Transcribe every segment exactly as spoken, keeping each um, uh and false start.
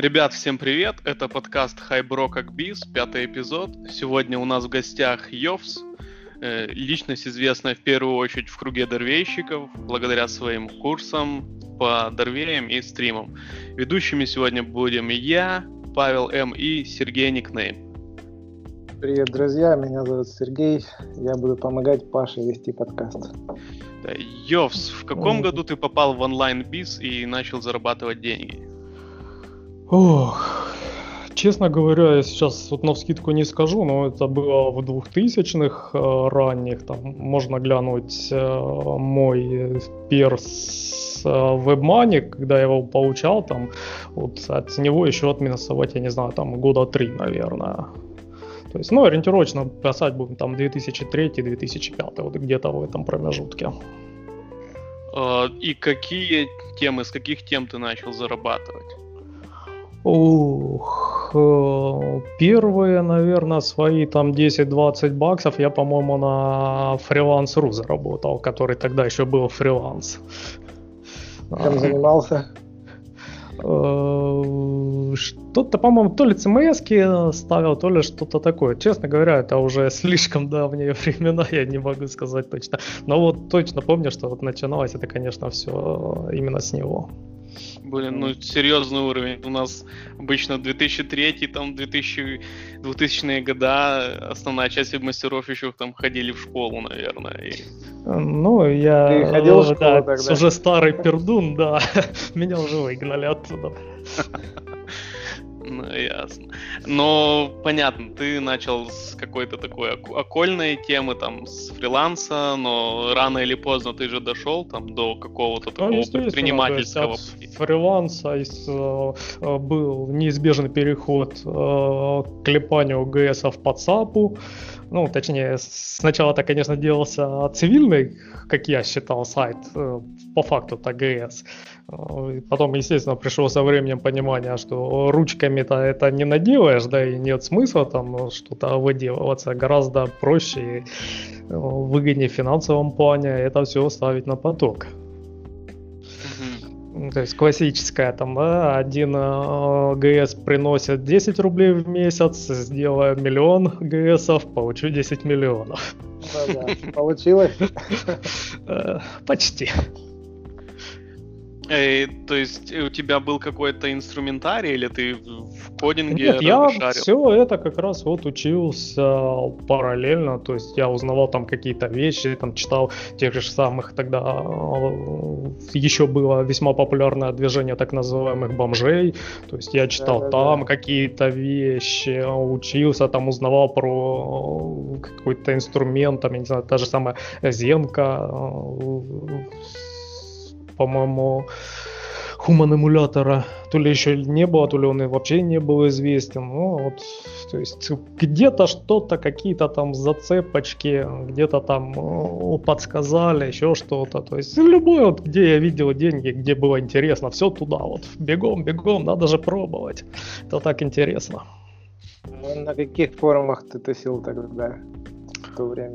Ребят, всем привет! Это подкаст Хайбро как Биз, пятый эпизод. Сегодня у нас в гостях Йовс, э, личность, известная в первую очередь в круге дорвейщиков, благодаря своим курсам по дорвеям и стримам. Ведущими сегодня будем я, Павел М. и Сергей Никнейм. Привет, друзья, меня зовут Сергей, я буду помогать Паше вести подкаст. Да, Йовс, в каком году ты попал в онлайн-биз и начал зарабатывать деньги? Ох, честно говоря, я сейчас вот навскидку не скажу, но это было в двухтысячных э, ранних, там можно глянуть э, мой перс э, WebMoney, когда я его получал, там вот от него еще отминусовать, я не знаю, там года три, наверное. То есть, ну, ориентировочно писать будем там две тысячи третий - две тысячи пятый, вот где-то в этом промежутке. И какие темы, с каких тем ты начал зарабатывать? Ух, первые, наверное, свои там десять-двадцать баксов я, по-моему, на Freelance.ru заработал, который тогда еще был фриланс. Чем занимался? Что-то, по-моему, то ли си эм эс-ки ставил, то ли что-то такое. Честно говоря, это уже слишком давние времена, я не могу сказать точно. Но вот точно помню, что вот начиналось это, конечно, все именно с него. Блин, ну серьезный уровень. У нас обычно две тысячи третий, там двухтысячные года, основная часть мастеров еще там ходили в школу, наверное. И... Ну, я Ты ходил в школу да, тогда? Уже старый пердун, да, меня уже выгнали оттуда. Ну, ясно. Но, понятно, ты начал с какой-то такой окольной темы, там, с фриланса, но рано или поздно ты же дошел там до какого-то такого ну, предпринимательского пути. От фриланса из, э, был неизбежный переход э, к клепанию ГСов по ЦАПу. Ну, точнее, сначала-то, конечно, делался цивильный, как я считал, сайт, по факту-то ГС. Потом, естественно, пришло со временем понимание, что ручками-то это не наделаешь, да, и нет смысла там что-то выделываться. Гораздо проще и выгоднее в финансовом плане это все ставить на поток. То есть классическая там, да, один э, ГС приносит десять рублей в месяц, сделаю миллион ГСов, получу десять миллионов. Ну да, получилось? Почти. Эй, то есть у тебя был какой-то инструментарий, или ты в кодинге Нет, я шарил? все это как раз вот учился параллельно, то есть я узнавал там какие-то вещи, там читал тех же самых тогда, еще было весьма популярное движение так называемых бомжей, то есть я читал да, там да. какие-то вещи, учился, там узнавал про какой-то инструмент, там, я не знаю, та же самая Зенка, по-моему, Human эмулятора то ли еще не было, то ли он и вообще не был известен. Ну, вот, то есть где-то что-то, какие-то там зацепочки, где-то там о, подсказали, еще что-то. То есть любой, вот, где я видел деньги, где было интересно, все туда вот. Бегом, бегом, надо же пробовать. Это так интересно. На каких форумах ты тусил тогда, в то время?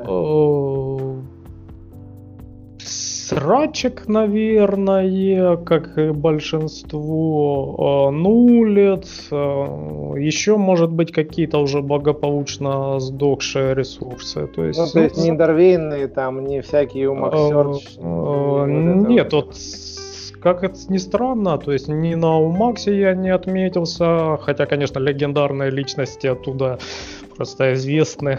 Срачек, наверное, как и большинство, нулит, еще, может быть, какие-то уже благополучно сдохшие ресурсы. То есть, ну, то есть не дорвейные, там, не всякие Umax Search? Нет, вот, как это ни странно, то есть ни на Umax я не отметился, хотя, конечно, легендарные личности оттуда просто известны,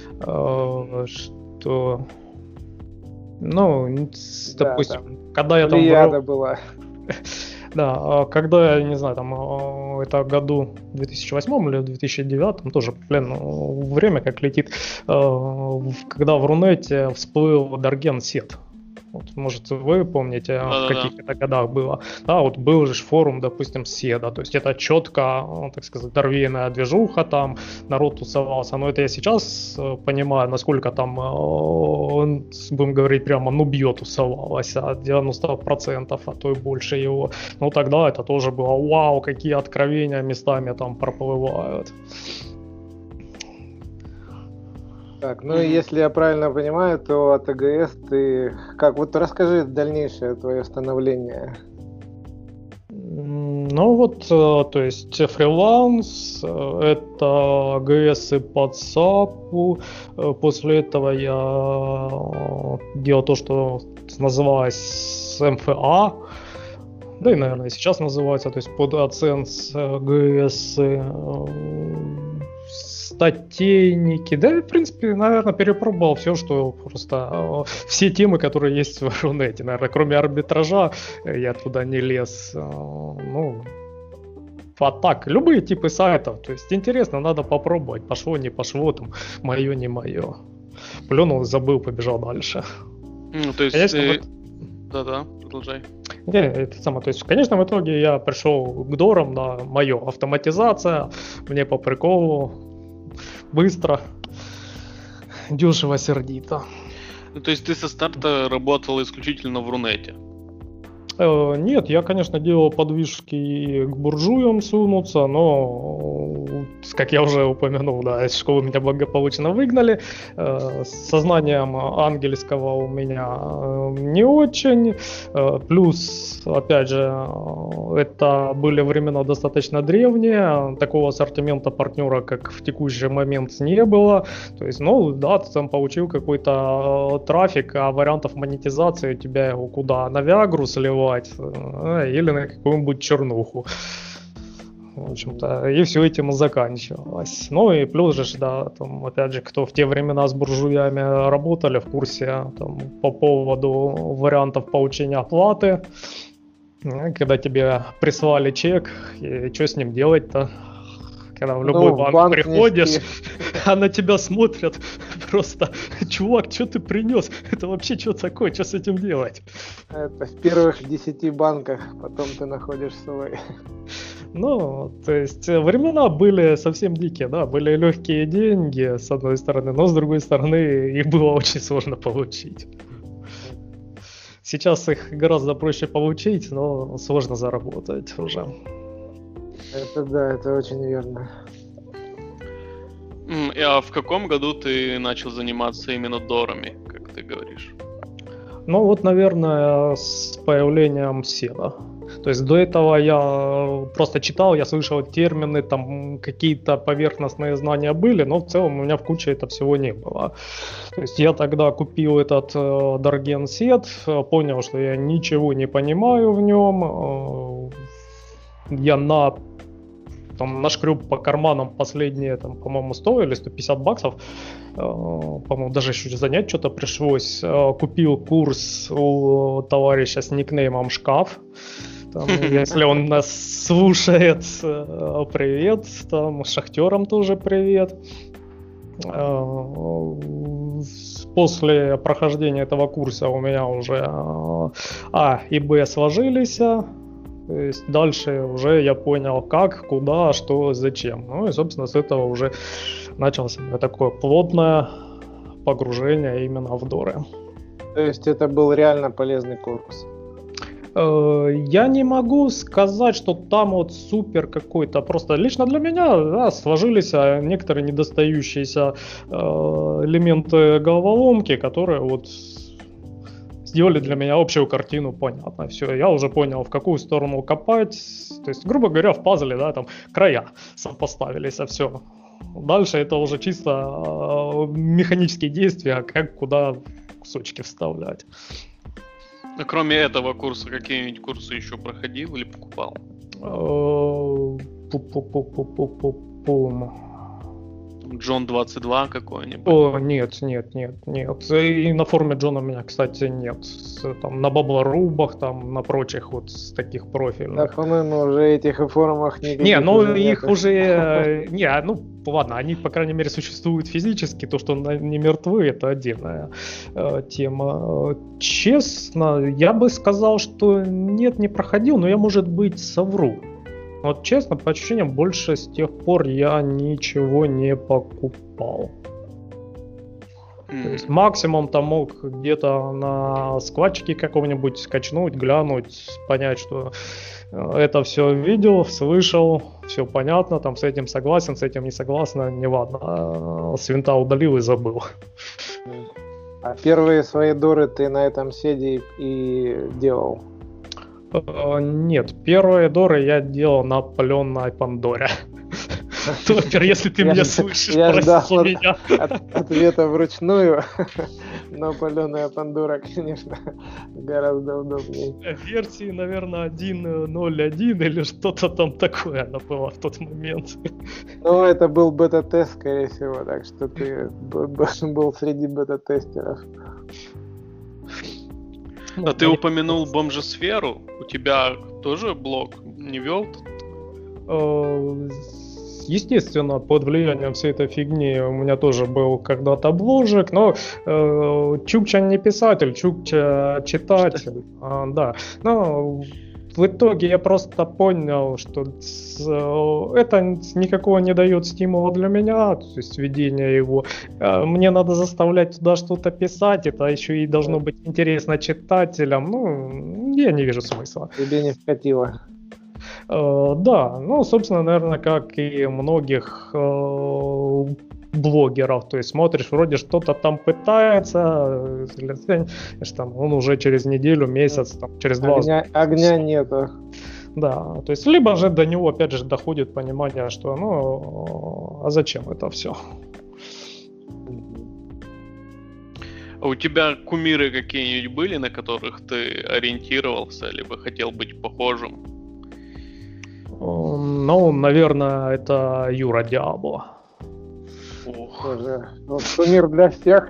что... Ну, допустим, да, когда я там... Плеяда была. Да, когда я, не знаю, там, это году в две тысячи восьмом или в две тысячи девятом, тоже, блин, время как летит, когда в Рунете всплыл Дарген Сет. Вот, может, вы помните, да, в каких это годах было. Да, вот был же форум, допустим, Седа. То есть это четко, так сказать, дорвейная движуха, там народ тусовался. Но это я сейчас понимаю, насколько там, будем говорить прямо, нубье тусовалось. девяносто процентов, а то и больше его. Ну тогда это тоже было вау, какие откровения местами там проплывают. Так, ну и если я правильно понимаю, то от АГС ты... Как, вот расскажи дальнейшее твое становление. Ну вот, э, то есть фриланс, э, это ГС по ЦАПу, э, после этого я э, делал то, что называлось МФА, да и, наверное, сейчас называется, то есть под АЦЕНС, ГС, статейники, да, в принципе, наверное, перепробовал все, что просто, все темы, которые есть в Рунете, наверное, кроме арбитража, я туда не лез, ну, а так, любые типы сайтов, то есть интересно, надо попробовать, пошло, не пошло, там, мое, не мое, плюнул, забыл, побежал дальше. Ну, то есть, Конечно, э... вот... да-да, продолжай. Не, это самое, то есть, конечно, в итоге я пришел к дорам на мое автоматизация, мне по приколу, быстро, дешево, сердито. Ну, то есть ты со старта работал исключительно в Рунете? Э, нет, я, конечно, делал подвижки к буржуям сунуться, но, как я уже упомянул, да, из школы меня благополучно выгнали. Э, с сознанием ангельского у меня э, не очень. Э, плюс, опять же, это были времена достаточно древние, такого ассортимента партнера, как в текущий момент, не было. То есть, ну, да, ты там получил какой-то трафик, а вариантов монетизации у тебя его куда? На Виагру сливать? Или на какую-нибудь чернуху. В общем-то, и все этим заканчивалось. Ну и плюс же, да, там, опять же, кто в те времена с буржуями работали, в курсе там, по поводу вариантов получения оплаты, когда тебе прислали чек, и что с ним делать-то? Когда в любой ну, банк, банк приходишь, нести. А на тебя смотрят просто, чувак, что ты принес? Это вообще что такое? Что с этим делать? Это в первых десяти банках, потом ты находишь свой. Ну, то есть времена были совсем дикие, да, были легкие деньги, с одной стороны, но с другой стороны их было очень сложно получить. Сейчас их гораздо проще получить, но сложно заработать уже. Это да, это очень верно. А в каком году ты начал заниматься именно дорами, как ты говоришь? Ну вот, наверное, с появлением седа. То есть до этого я просто читал, я слышал термины, там какие-то поверхностные знания были, но в целом у меня в куче это всего не было. То есть я тогда купил этот э, Dargen Set, понял, что я ничего не понимаю в нем. Э, я на там нашкреб по карманам последние, там, по-моему, сто или сто пятьдесят баксов. Uh, по-моему, даже еще занять что-то пришлось. Uh, купил курс у товарища с никнеймом Шкаф. Там, если он нас слушает, uh, привет. Там, шахтерам тоже привет. Uh, после прохождения этого курса у меня уже uh, А и Б сложились. То есть дальше уже я понял, как, куда, что, зачем. Ну и, собственно, с этого уже началось такое плотное погружение именно в доры. То есть это был реально полезный курс? Я не могу сказать, что там вот супер какой-то. Просто лично для меня, да, сложились некоторые недостающиеся элементы головоломки, которые вот сделали для меня общую картину, понятно, все, я уже понял, в какую сторону копать, то есть, грубо говоря, в пазле, да, там, края сопоставились, а все. Дальше это уже чисто э, механические действия, как куда кусочки вставлять. А кроме этого курса, какие-нибудь курсы еще проходил или покупал? Пу-пу-пу-пу-пу-пум. Джон двадцать два какой-нибудь? О, нет, нет, нет, нет. И на форуме Джона у меня, кстати, нет. Там на баблорубах, там на прочих вот с таких профильных. Да, по-моему, уже этих и форумах не. Не, ну их нет. Уже... Не, ну ладно, они, по крайней мере, существуют физически. То, что они мертвы, это отдельная э, тема. Честно, я бы сказал, что нет, не проходил, но я, может быть, совру. Вот честно, по ощущениям, больше с тех пор я ничего не покупал. Mm. То есть максимум там мог где-то на складчике каком-нибудь скачнуть, глянуть, понять, что это все видел, слышал, все понятно, там с этим согласен, с этим не согласен, не ладно, с винта удалил и забыл. А первые свои доры ты на этом седе и делал? Э, Нет, первые доры я делал на паленой Пандоре. Топер, если ты Я меня ж- слышишь, я ждал прости от- меня. От- ответа вручную, но паленая Пандора, конечно, гораздо удобнее. Версии, наверное, один ноль один или что-то там такое она была в тот момент. Ну, это был бета-тест, скорее всего, так что ты б- б- был среди бета-тестеров. А ты упомянул бомжесферу. У тебя тоже блог не вел? Э, Естественно, под влиянием всей этой фигни у меня тоже был когда-то бложик, но э, Чукча не писатель, Чукча читатель. А, да. Но в итоге я просто понял, что с- э, это никакого не дает стимула для меня, то есть ведение его. Э, Мне надо заставлять туда что-то писать, это еще и должно быть интересно читателям. Ну, я не вижу смысла. Тебе не вкатило. Э, Да, ну, собственно, наверное, как и многих э, блогеров, то есть смотришь, вроде что-то там пытается, э, знаешь, там, он уже через неделю, месяц, там, через два. Огня, огня нету. Да, то есть либо же до него опять же доходит понимание, что ну, а зачем это все? А у тебя кумиры какие-нибудь были, на которых ты ориентировался, либо хотел быть похожим? Ну, наверное, это Юра Диабло. Ох. Тоже. Вот кумир для всех.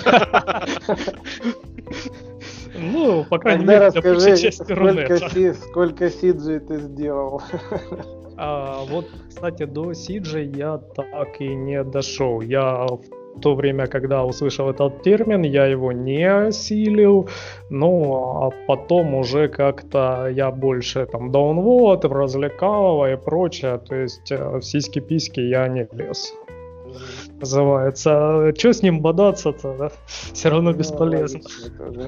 Ну, по крайней Тогда мере, для большей расскажи, части сколько, Рунета. си, сколько сиджей ты сделал. А, вот, кстати, до Сиджи я так и не дошел. Я в то время, когда услышал этот термин, я его не осилил. Ну, а потом уже как-то я больше там даунвод, развлекалово и прочее. То есть э, в сиськи-письки я не лез. Называется. Че с ним бодаться-то, да? Все равно Ну, бесполезно. логично тоже.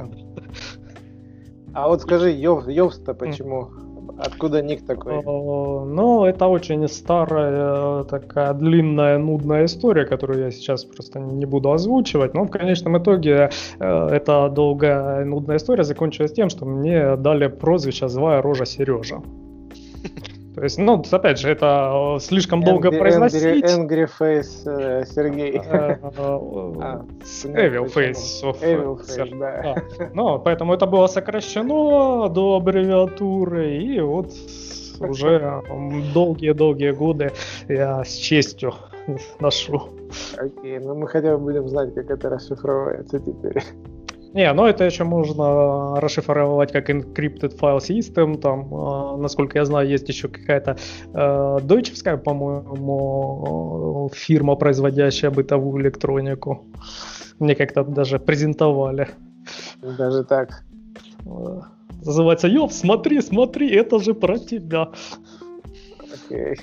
А вот скажи, Йов, Йовс-то почему? Откуда ник такой? Э, Ну, это очень старая, такая длинная, нудная история, которую я сейчас просто не буду озвучивать. Но в конечном итоге э, эта долгая, нудная история закончилась тем, что мне дали прозвище «Злая рожа Сережа». То есть, ну, опять же, это слишком долго Angry- произносить. Angry, Angry Face э, Сергей. Э, А, с понятно, Evil почему. Face of Evil Ser- Face, да. да. Ну, поэтому это было сокращено до аббревиатуры, и вот уже долгие-долгие годы я с честью ношу. Окей, ну мы хотя бы будем знать, как это расшифровывается теперь. Не, ну это еще можно расшифровать как encrypted file system, там, э, насколько я знаю, есть еще какая-то э, дойчевская, по-моему, э, фирма, производящая бытовую электронику. Мне как-то даже презентовали. Даже так. Э, Называется «Ёп, смотри, смотри, это же про тебя». Окей.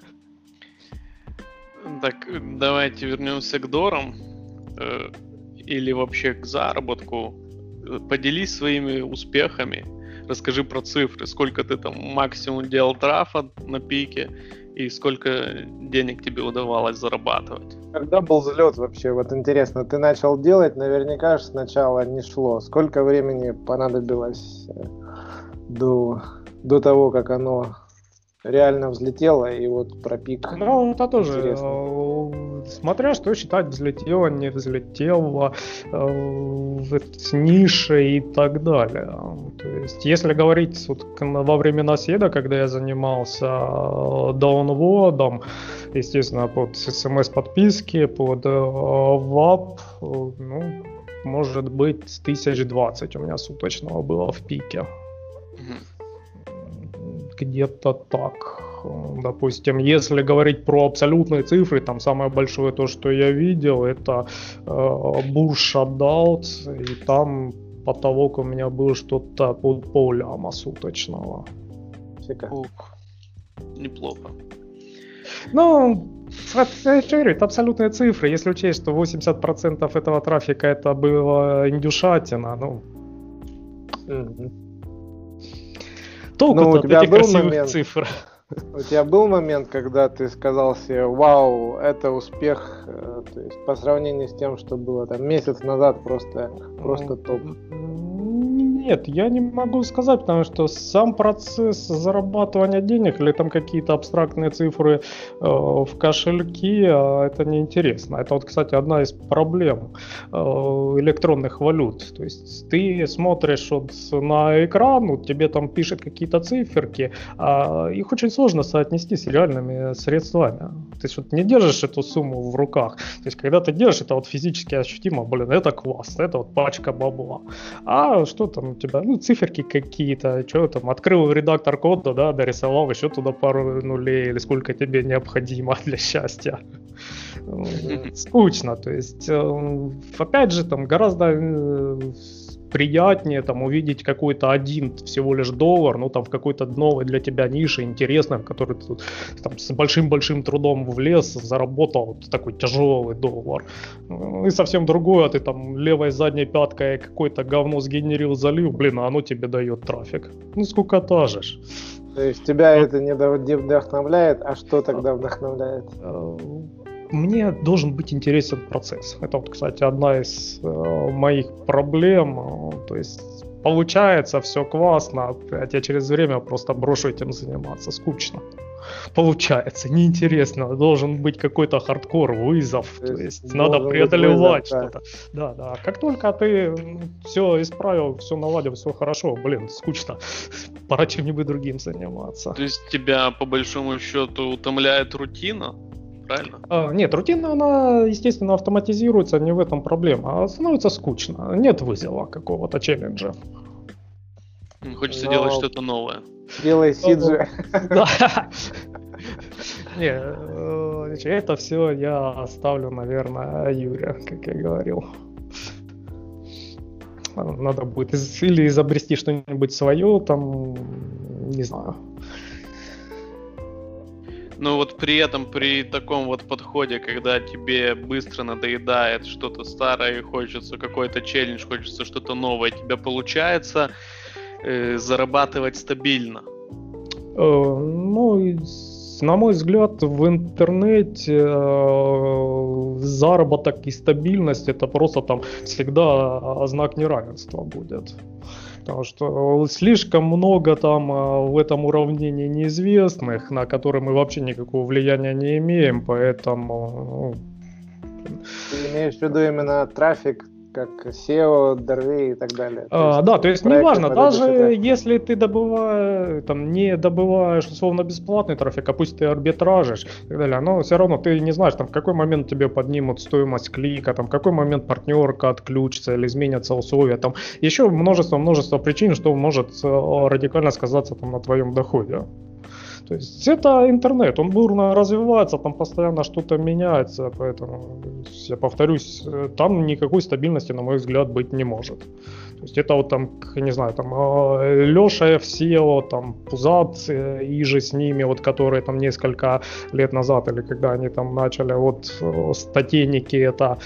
Так, давайте вернемся к дорам. Э, Или вообще к заработку. Э, Поделись своими успехами. Расскажи про цифры. Сколько ты там максимум делал трафа на пике и сколько денег тебе удавалось зарабатывать. Когда был взлет вообще? Вот интересно, ты начал делать, наверняка же сначала не шло. Сколько времени понадобилось э, до, до того, как оно реально взлетело и вот про пик? Ну, это тоже, Интересно. э, смотря что считать, взлетело, не взлетело, э, с нишей и так далее. То есть, если говорить вот, к- во времена седа, когда я занимался э, даунводом, естественно, под смс-подписки, под э, вап, э, ну, может быть, тысяч двадцать у меня суточного было в пике. Мгм. Где-то так. Допустим, если говорить про абсолютные цифры, там самое большое то, что я видел, это э, Bull Shutdown, и там потолок у меня был что-то под полляма суточного. Фига. Ух, неплохо. Ну, это, я же говорю, это абсолютные цифры. Если учесть, что восемьдесят процентов этого трафика это было индюшатина, ну, Мгм. толку Ну, у от тебя этих был красивых момент? цифр. У тебя был момент, когда ты сказал себе, вау, это успех, э, то есть по сравнению с тем, что было там месяц назад, просто, просто топ. М, Нет, я не могу сказать, потому что сам процесс зарабатывания денег или там какие-то абстрактные цифры э, в кошельке, э, это неинтересно. Это вот, кстати, одна из проблем э, электронных валют. То есть ты смотришь вот на экран, вот тебе там пишут какие-то циферки, а их очень сложно соотнести с реальными средствами. Ты вот не держишь эту сумму в руках. То есть когда ты держишь, это вот физически ощутимо, блин, это класс, это вот пачка бабла. А что там у тебя? Ну, циферки какие-то, что там, открыл редактор кода, да, дорисовал еще туда пару нулей, или сколько тебе необходимо для счастья. Скучно, то есть, опять же, там гораздо приятнее там увидеть какой-то один всего лишь доллар, ну там в какой-то новой для тебя нише интересной, в которой ты там с большим-большим трудом влез, заработал вот такой тяжелый доллар. И совсем другое, ты там левой задней пяткой какое-то говно сгенерил, залил, блин, а оно тебе дает трафик. Ну сколько тажешь. То есть тебя вот. Это не вдохновляет, а что тогда вдохновляет? Мне должен быть интересен процесс. Это вот, кстати, одна из э, моих проблем. То есть получается все классно, а я через время просто брошу этим заниматься. Скучно. Получается, неинтересно. Должен быть какой-то хардкор, вызов. То есть, то есть надо преодолевать вызов, что-то. Да. да, да. Как только ты все исправил, все наладил, все хорошо, блин, скучно. Пора чем-нибудь другим заниматься. То есть тебя, по большому счету, утомляет рутина? Правильно? А, нет, рутина, она, естественно, автоматизируется, не в этом проблема, а становится скучно, нет вызова какого-то челленджа. Хочется Но... делать что-то новое. Делай сиджи. Да. Не, это все я оставлю, наверное, Юре, как я говорил. Надо будет или изобрести что-нибудь свое, там, не знаю. Но вот при этом, при таком вот подходе, когда тебе быстро надоедает что-то старое, хочется какой-то челлендж, хочется что-то новое, тебе получается э, зарабатывать стабильно? Э, ну, на мой взгляд, в интернете э, заработок и стабильность это просто там всегда знак неравенства будет. Потому что слишком много там в этом уравнении неизвестных, на которые мы вообще никакого влияния не имеем, поэтому... Ты имеешь в виду именно трафик, как сео, Дорвей и так далее? А, да, то есть неважно, даже если ты добываешь, там, не добываешь условно бесплатный трафик, а пусть ты арбитражишь и так далее, но все равно ты не знаешь, там, в какой момент тебе поднимут стоимость клика, там, в какой момент партнерка отключится или изменятся условия, там, еще множество-множество причин, что может радикально сказаться там, на твоем доходе. То есть это интернет, он бурно развивается, там постоянно что-то меняется, поэтому, я повторюсь, там никакой стабильности, на мой взгляд, быть не может. То есть это вот там, не знаю, там Леша эф сео, там Пузат и же с ними, вот которые там несколько лет назад, или когда они там начали, вот статейники, это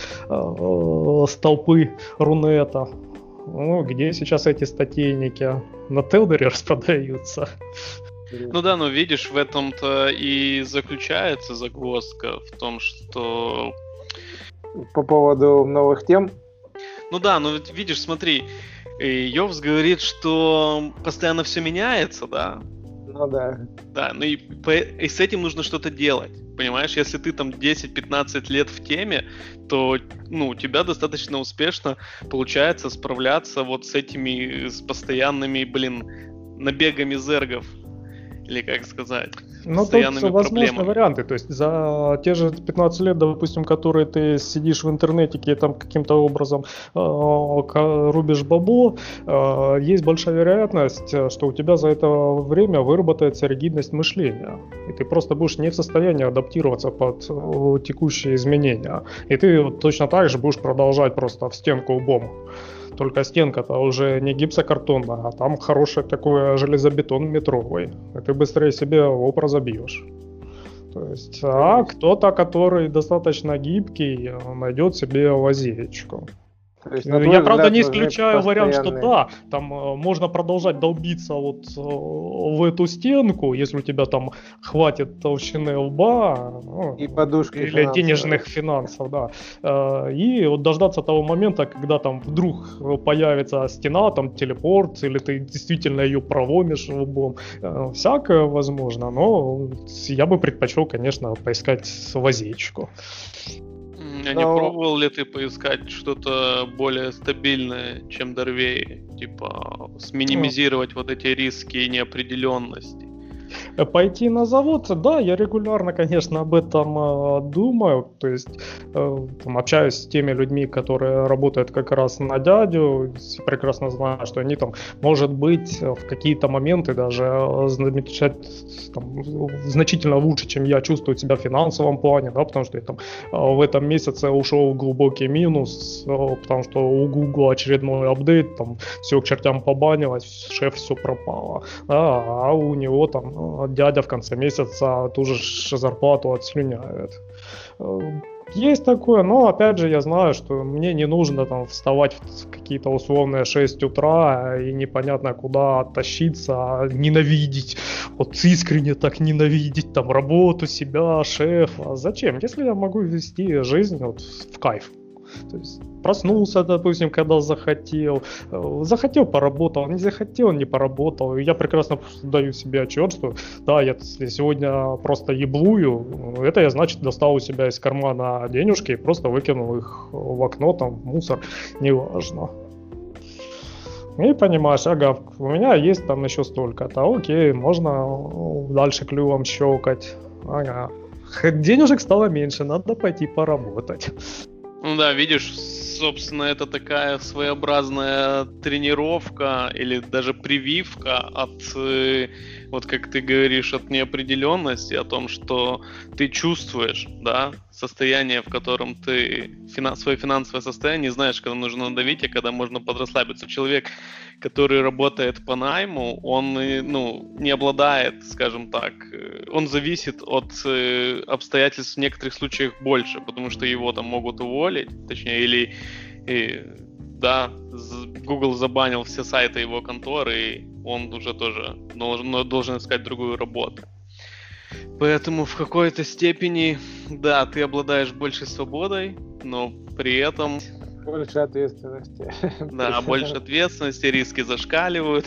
столпы Рунета. Ну, где сейчас эти статейники? На Телдере распродаются. Ну да, но видишь, в этом-то и заключается загвоздка в том, что... По поводу новых тем? Ну да, но ведь видишь, смотри, Йовс говорит, что постоянно все меняется, да? Ну да. Да, ну и, по... и с этим нужно что-то делать, понимаешь? Если ты там десять-пятнадцать лет в теме, то, ну, у тебя достаточно успешно получается справляться вот с этими, с постоянными, блин, набегами зергов. Или как сказать, ну, тут возможны варианты, то есть за те же пятнадцать лет, допустим, которые ты сидишь в интернете и там каким-то образом э, рубишь бабло, э, есть большая вероятность, что у тебя за это время выработается ригидность мышления, и ты просто будешь не в состоянии адаптироваться под э, текущие изменения, и ты точно так же будешь продолжать просто в стенку лбом. Только стенка-то уже не гипсокартонная, а там хороший такой железобетон метровый. И ты быстрее себе лоб разобьешь. То есть, а кто-то, который достаточно гибкий, найдет себе лазеечку. То есть, Я, на твой правда, взгляд, не нужны исключаю вариант, что постоянные- да, там э, можно продолжать долбиться вот э, в эту стенку, если у тебя там хватит толщины лба, ну, И подушки или финансовые. денежных финансов, да. Э, И вот дождаться того момента, когда там вдруг появится стена, там телепорт, или ты действительно ее проломишь лбом. Э, Всякое возможно, но я бы предпочел, конечно, поискать лазейку. М, А не Но- пробовал ли ты поискать что-то более стабильное, чем Дорвей? Типа сминимизировать вот эти риски и неопределенности? Пойти на завод, да, я регулярно, конечно, об этом э, думаю, то есть э, там, общаюсь с теми людьми, которые работают как раз на дядю, с- прекрасно знаю, что они там, может быть, э, в какие-то моменты даже э, замечать, там, значительно лучше, чем я чувствую себя в финансовом плане, да, потому что я там э, в этом месяце ушел в глубокий минус, э, потому что у Google очередной апдейт, там все к чертям побанилось, шеф все пропало, а, а у него там э, дядя в конце месяца ту же ш- зарплату отслюняет. Э, Есть такое, но опять же я знаю, что мне не нужно там вставать в какие-то условные шесть утра и непонятно куда тащиться, а ненавидеть, вот искренне так ненавидеть там работу, себя, шефа. Зачем? Если я могу вести жизнь вот в кайф. То есть проснулся, допустим, когда захотел, э, захотел, поработал, не захотел, не поработал. И я прекрасно даю себе отчет, что да, я если сегодня просто еблую, это я, значит, достал у себя из кармана денежки и просто выкинул их в окно, там, в мусор, неважно. И понимаешь, ага, у меня есть там еще столько-то, окей, можно дальше клювом щелкать. Ага. Денежек стало меньше, надо пойти поработать. Ну да, видишь, собственно, это такая своеобразная тренировка или даже прививка от, э, вот как ты говоришь, от неопределенности, о том, что ты чувствуешь, да, состояние, в котором ты, фина- свое финансовое состояние, не знаешь, когда нужно надавить, а когда можно подрасслабиться. Человек, который работает по найму, он, э, ну, не обладает, скажем так, э, он зависит от э, обстоятельств в некоторых случаях больше, потому что его там могут уволить, точнее, или, и, да, з- Google забанил все сайты его конторы, и он уже тоже должен, но должен искать другую работу. Поэтому в какой-то степени, да, ты обладаешь большей свободой, но при этом, Больше ответственности. да, больше ответственности, риски зашкаливают.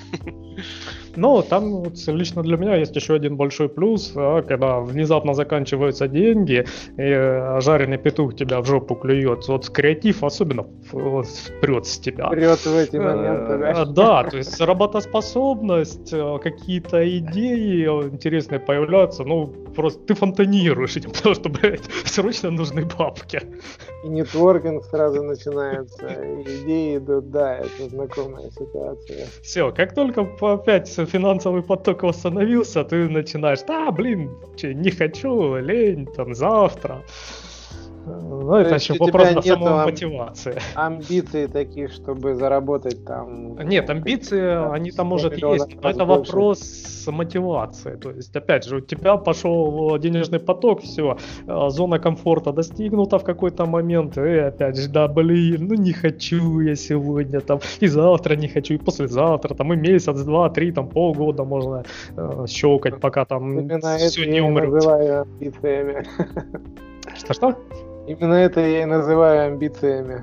Но там вот лично для меня есть еще один большой плюс, а, когда внезапно заканчиваются деньги, и э, жареный петух тебя в жопу клюет. Вот креатив особенно вот, прет с тебя. Прет в эти моменты, Э, да? Да, то есть работоспособность, э, какие-то идеи э, интересные появляются, ну просто ты фонтанируешь этим, потому что, блядь, срочно нужны бабки. И нетворкинг сразу начинается, и идеи идут, да, это знакомая ситуация. Все, как только по- опять финансовый поток восстановился, ты начинаешь, да, блин, че, не хочу, лень, там, завтра. Ну, это есть еще у вопрос тебя на нету самой ам- мотивации. Амбиции такие, чтобы заработать там... Нет, амбиции, они там, может, миллионов есть, но раз это больше. вопрос мотивации. То есть, опять же, у тебя пошел денежный поток, все, зона комфорта достигнута в какой-то момент, и опять же, да, блин, ну не хочу я сегодня, там, и завтра не хочу, и послезавтра, там, и месяц, два, три, там, полгода можно э, щелкать, пока там Именно все это не я и умрет. называю амбициями. Что-что? Именно это я и называю амбициями.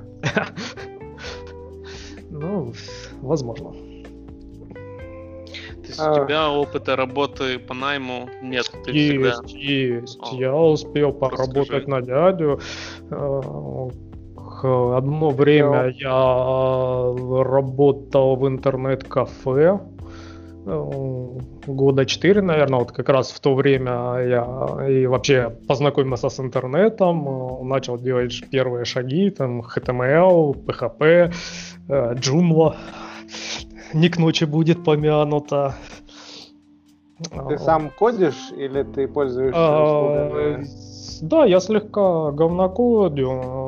Ну, возможно. То есть А. у тебя опыта работы по найму нет, ты всегда... Есть, есть. О, Я успел поработать расскажи. на дядю. Э, к- Одно время я работал в интернет-кафе. Э, Года четыре, наверное, вот как раз в то время я и вообще познакомился с интернетом, э, начал делать первые шаги, там, эйч ти эм эл, пи эйч пи, э, Joomla, не к ночи будет помянуто. Ты сам кодишь или ты пользуешься А, услугами? Да, я слегка говнокодю,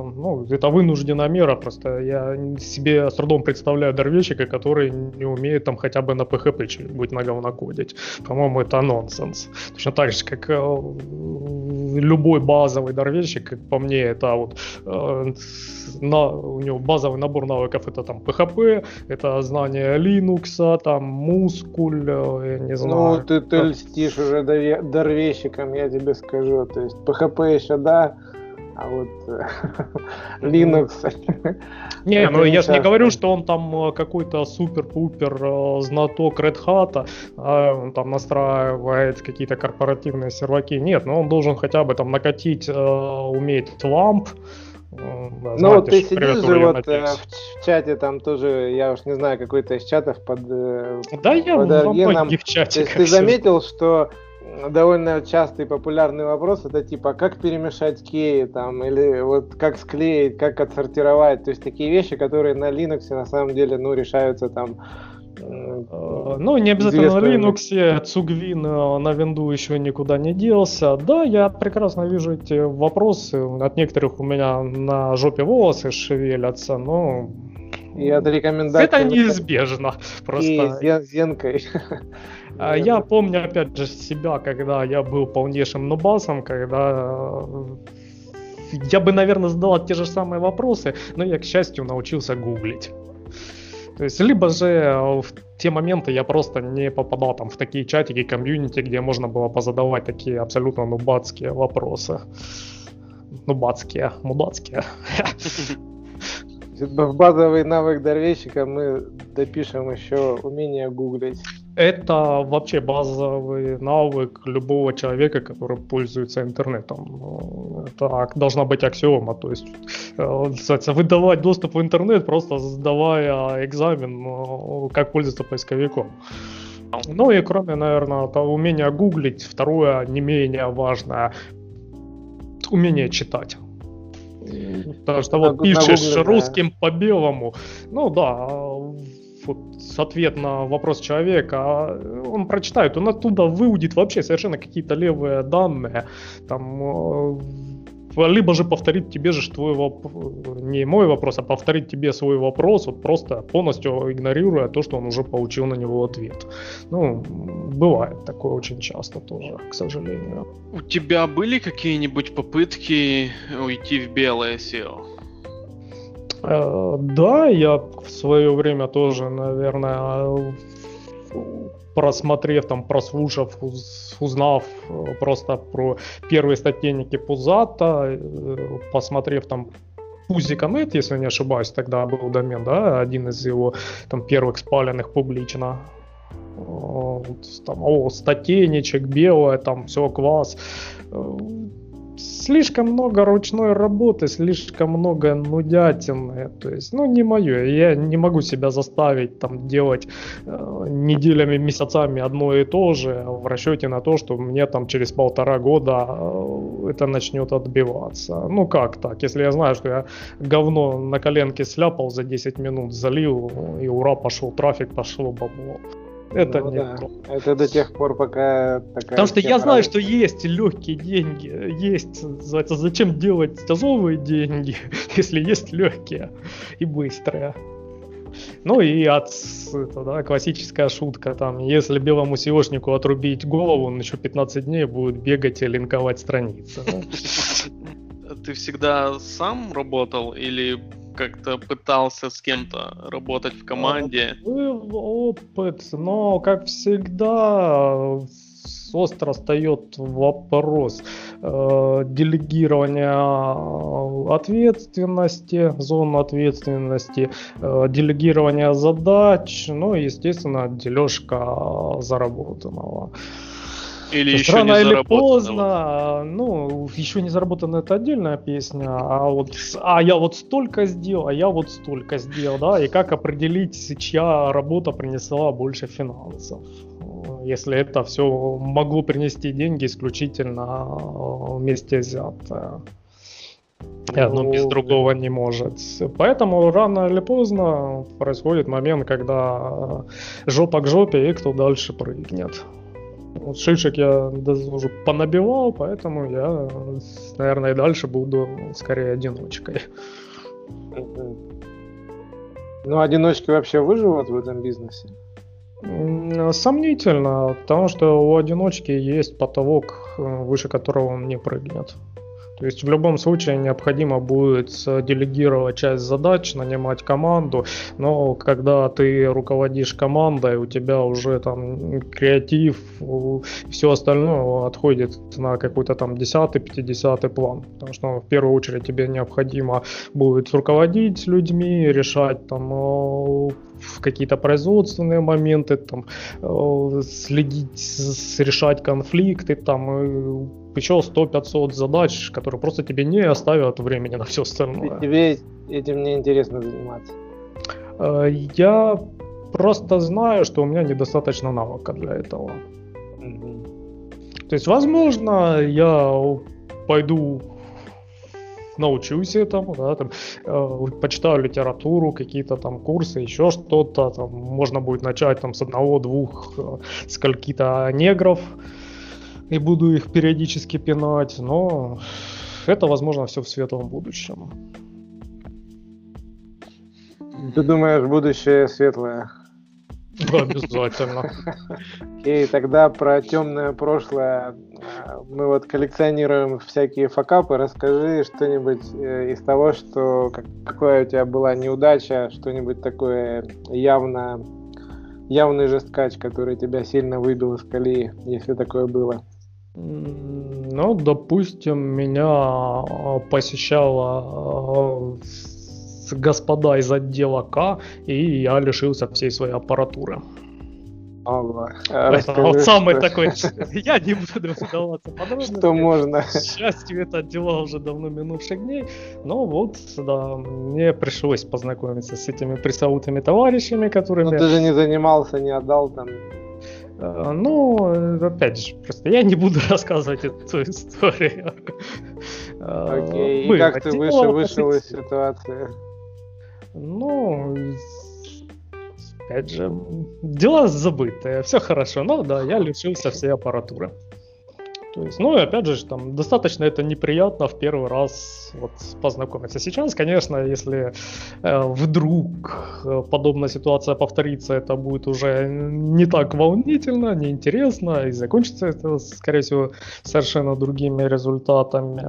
ну, это вынужденная мера, просто я себе с трудом представляю дорвещика, который не умеет там хотя бы на пэ хэ пэ что-нибудь наговнакодить. По-моему, это нонсенс. Точно так же, как э, любой базовый дорвещик, как по мне, это вот э, на, у него базовый набор навыков, это там пэ хэ пэ, это знание Linux, там мускуль, я не знаю. Ну, ты, ты льстишь уже дорвещиком, я тебе скажу. То есть пэ хэ пэ еще да, а вот Linux... Не, ну я же не говорю, что он там какой-то супер-пупер знаток Red Hat, а он там настраивает какие-то корпоративные серваки. Нет, но он должен хотя бы там накатить, уметь ламп. Да, ну, ты сидишь же вот э, в чате, там тоже, я уж не знаю, какой-то из чатов под э, Да, я под во многих чатиках. Ты заметил, что довольно частый и популярный вопрос это типа, как перемешать кеи там, или вот как склеить, как отсортировать, то есть такие вещи, которые на Linux на самом деле, ну, решаются там. Ну, не обязательно на Linux, Цугвин на винду еще никуда не делся. Да, я прекрасно вижу эти вопросы. От некоторых у меня на жопе волосы шевелятся, но... И от рекомендаций... Это неизбежно. Просто... И с Зенкой. Я помню, опять же, себя, когда я был полнейшим нубасом, когда... Я бы, наверное, задал те же самые вопросы, но я, к счастью, научился гуглить. То есть, либо же в те моменты я просто не попадал там в такие чатики, комьюнити, где можно было позадавать такие абсолютно нубацкие вопросы. Нубацкие, мудацкие. В базовый навык дорвещика мы допишем еще умение гуглить. Это вообще базовый навык любого человека, который пользуется интернетом. Это должна быть аксиома. То есть, выдавать доступ в интернет, просто сдавая экзамен, как пользоваться поисковиком. Ну и кроме, наверное, умения гуглить, второе, не менее важное, умение читать. Потому что вот пишешь русским по белому, ну да, вот ответ на вопрос человека, он прочитает, он оттуда выудит вообще совершенно какие-то левые данные, там, либо же повторит тебе же твой вопрос, не мой вопрос, а повторит тебе свой вопрос, вот просто полностью игнорируя то, что он уже получил на него ответ. Ну, бывает такое очень часто тоже, к сожалению. У тебя были какие-нибудь попытки уйти в белое сео? Э, да, я в свое время тоже, наверное, просмотрев, там, прослушав, узнав просто про первые статейники Пузата, посмотрев там Пузика точка нет, если не ошибаюсь, тогда был домен, да, один из его там первых спаленных публично. Там, о, статейничек, белое, там все класс. Слишком много ручной работы, слишком много нудятины, то есть, ну, не мое, я не могу себя заставить там делать э, неделями, месяцами одно и то же в расчете на то, что мне там через полтора года э, это начнет отбиваться. Ну, как так, если я знаю, что я говно на коленке сляпал за десять минут, залил, и ура, пошел трафик, пошло бабло. Это ну, не да. то. Это до тех пор, пока такая... Потому что я знаю, что есть легкие деньги, есть, называется, зачем делать тяжелые деньги, если есть легкие и быстрые. Ну и от, это, да, классическая шутка, там, если белому сеошнику отрубить голову, он еще пятнадцать дней будет бегать и линковать страницы. Ты всегда сам работал или как-то пытался с кем-то работать в команде? Был опыт, но, как всегда, остро встает вопрос э, делегирования ответственности, зон ответственности, э, делегирования задач, ну и, естественно, дележка заработанного. Или То еще рано не или поздно, заработанного. ну, еще не заработано, это отдельная песня, а вот, а я вот столько сделал, а я вот столько сделал, да, и как определить, чья работа принесла больше финансов, если это все могло принести деньги исключительно вместе взятое. И одно без другого не может. Поэтому рано или поздно происходит момент, когда жопа к жопе, и кто дальше прыгнет. Вот шишек я даже уже понабивал, поэтому я, наверное, и дальше буду скорее одиночкой. Ну, одиночки вообще выживут в этом бизнесе? Сомнительно, потому что у одиночки есть потолок, выше которого он не прыгнет. То есть в любом случае необходимо будет делегировать часть задач, нанимать команду, но когда ты руководишь командой, у тебя уже там креатив, все остальное отходит на какой-то там десятый-пятидесятый план, потому что в первую очередь тебе необходимо будет руководить людьми, решать там какие-то производственные моменты, там, следить, решать конфликты, там, еще сто-пятьсот задач, которые просто тебе не оставят времени на все остальное. Тебе этим не интересно заниматься? Я просто знаю, что у меня недостаточно навыка для этого. Mm-hmm. То есть, возможно, я пойду научусь этому, да, там, э, почитаю литературу, какие-то там курсы, еще что-то, там, можно будет начать там с одного-двух э, скольки-то негров, и буду их периодически пинать, но это, возможно, все в светлом будущем. Ты думаешь, будущее светлое? Обязательно. Окей, тогда про темное прошлое. Мы вот коллекционируем всякие факапы. Расскажи что-нибудь из того, что какая у тебя была неудача, что-нибудь такое явно, явный жесткач, который тебя сильно выбил из колеи, если такое было. Ну, допустим, меня посещала господа из отдела К, и я лишился всей своей аппаратуры. Ага. Это вот самый что... такой... Я не буду вдаваться подробно. Что можно? К счастью, это дела уже давно минувших дней. Но вот, да, мне пришлось познакомиться с этими пресловутыми товарищами, которыми... Но ты же не занимался, не отдал там... Ну, опять же, просто я не буду рассказывать эту историю. Окей, и как ты вышел, вышел из ситуации? Ну, опять же, дела забытые, все хорошо, но да, я лишился всей аппаратуры. То есть, ну и опять же, там достаточно это неприятно в первый раз вот, познакомиться. Сейчас, конечно, если э, вдруг э, подобная ситуация повторится, это будет уже не так волнительно, неинтересно, и закончится это, скорее всего, совершенно другими результатами.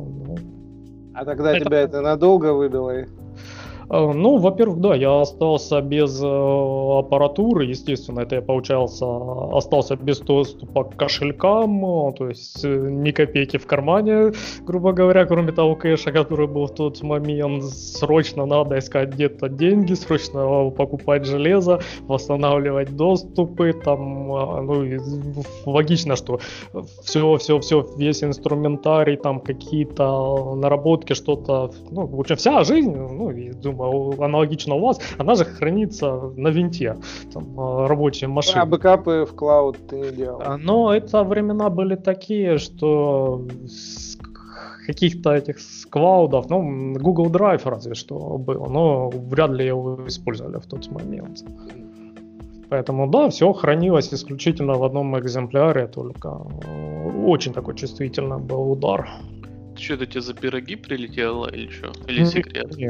А тогда это... тебя это надолго выбило? Ну, во-первых, да, я остался без э, аппаратуры, естественно, это я, получался, остался без доступа к кошелькам, то есть э, ни копейки в кармане, грубо говоря, кроме того кэша, который был в тот момент. Срочно надо искать где-то деньги, срочно покупать железо, восстанавливать доступы, там, ну, и логично, что все-все-все, весь инструментарий, там, какие-то наработки, что-то, ну, в общем, вся жизнь, ну, и думаю, аналогично у вас, она же хранится на винте, там, рабочие машины. А бэкапы в клауд ты не делал? Но это времена были такие, что с каких-то этих с клаудов, ну, Google Drive разве что был, но вряд ли его использовали в тот момент. Поэтому, да, все хранилось исключительно в одном экземпляре, только очень такой чувствительный был удар. Что, это тебе за пироги прилетело или что? Или секрет? Нет.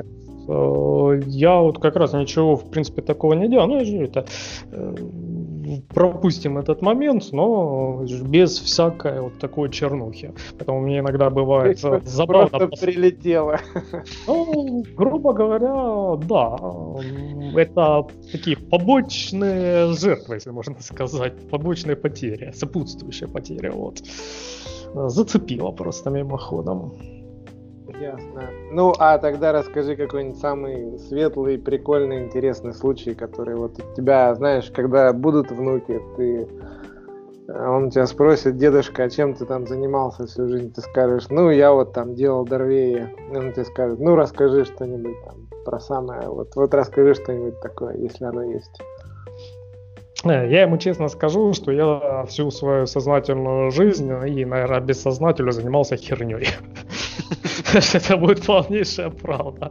Я вот как раз ничего, в принципе, такого не делал. Ну, это, пропустим этот момент, но без всякой вот такой чернухи. Поэтому мне иногда бывает забавно. Просто прилетело. Ну, грубо говоря, да. Это такие побочные жертвы, если можно сказать. Побочные потери, сопутствующие потери. Вот. Зацепило просто мимоходом. Ясно. Ну, а тогда расскажи какой-нибудь самый светлый, прикольный, интересный случай, который вот у тебя, знаешь, когда будут внуки, ты, он тебя спросит: дедушка, а чем ты там занимался всю жизнь? Ты скажешь: ну, я вот там делал дорвеи. Он тебе скажет: ну, расскажи что-нибудь там про самое, вот, вот расскажи что-нибудь такое, если оно есть. Я ему честно скажу, что я всю свою сознательную жизнь и, наверное, бессознательно занимался херней. Это будет полнейшая правда.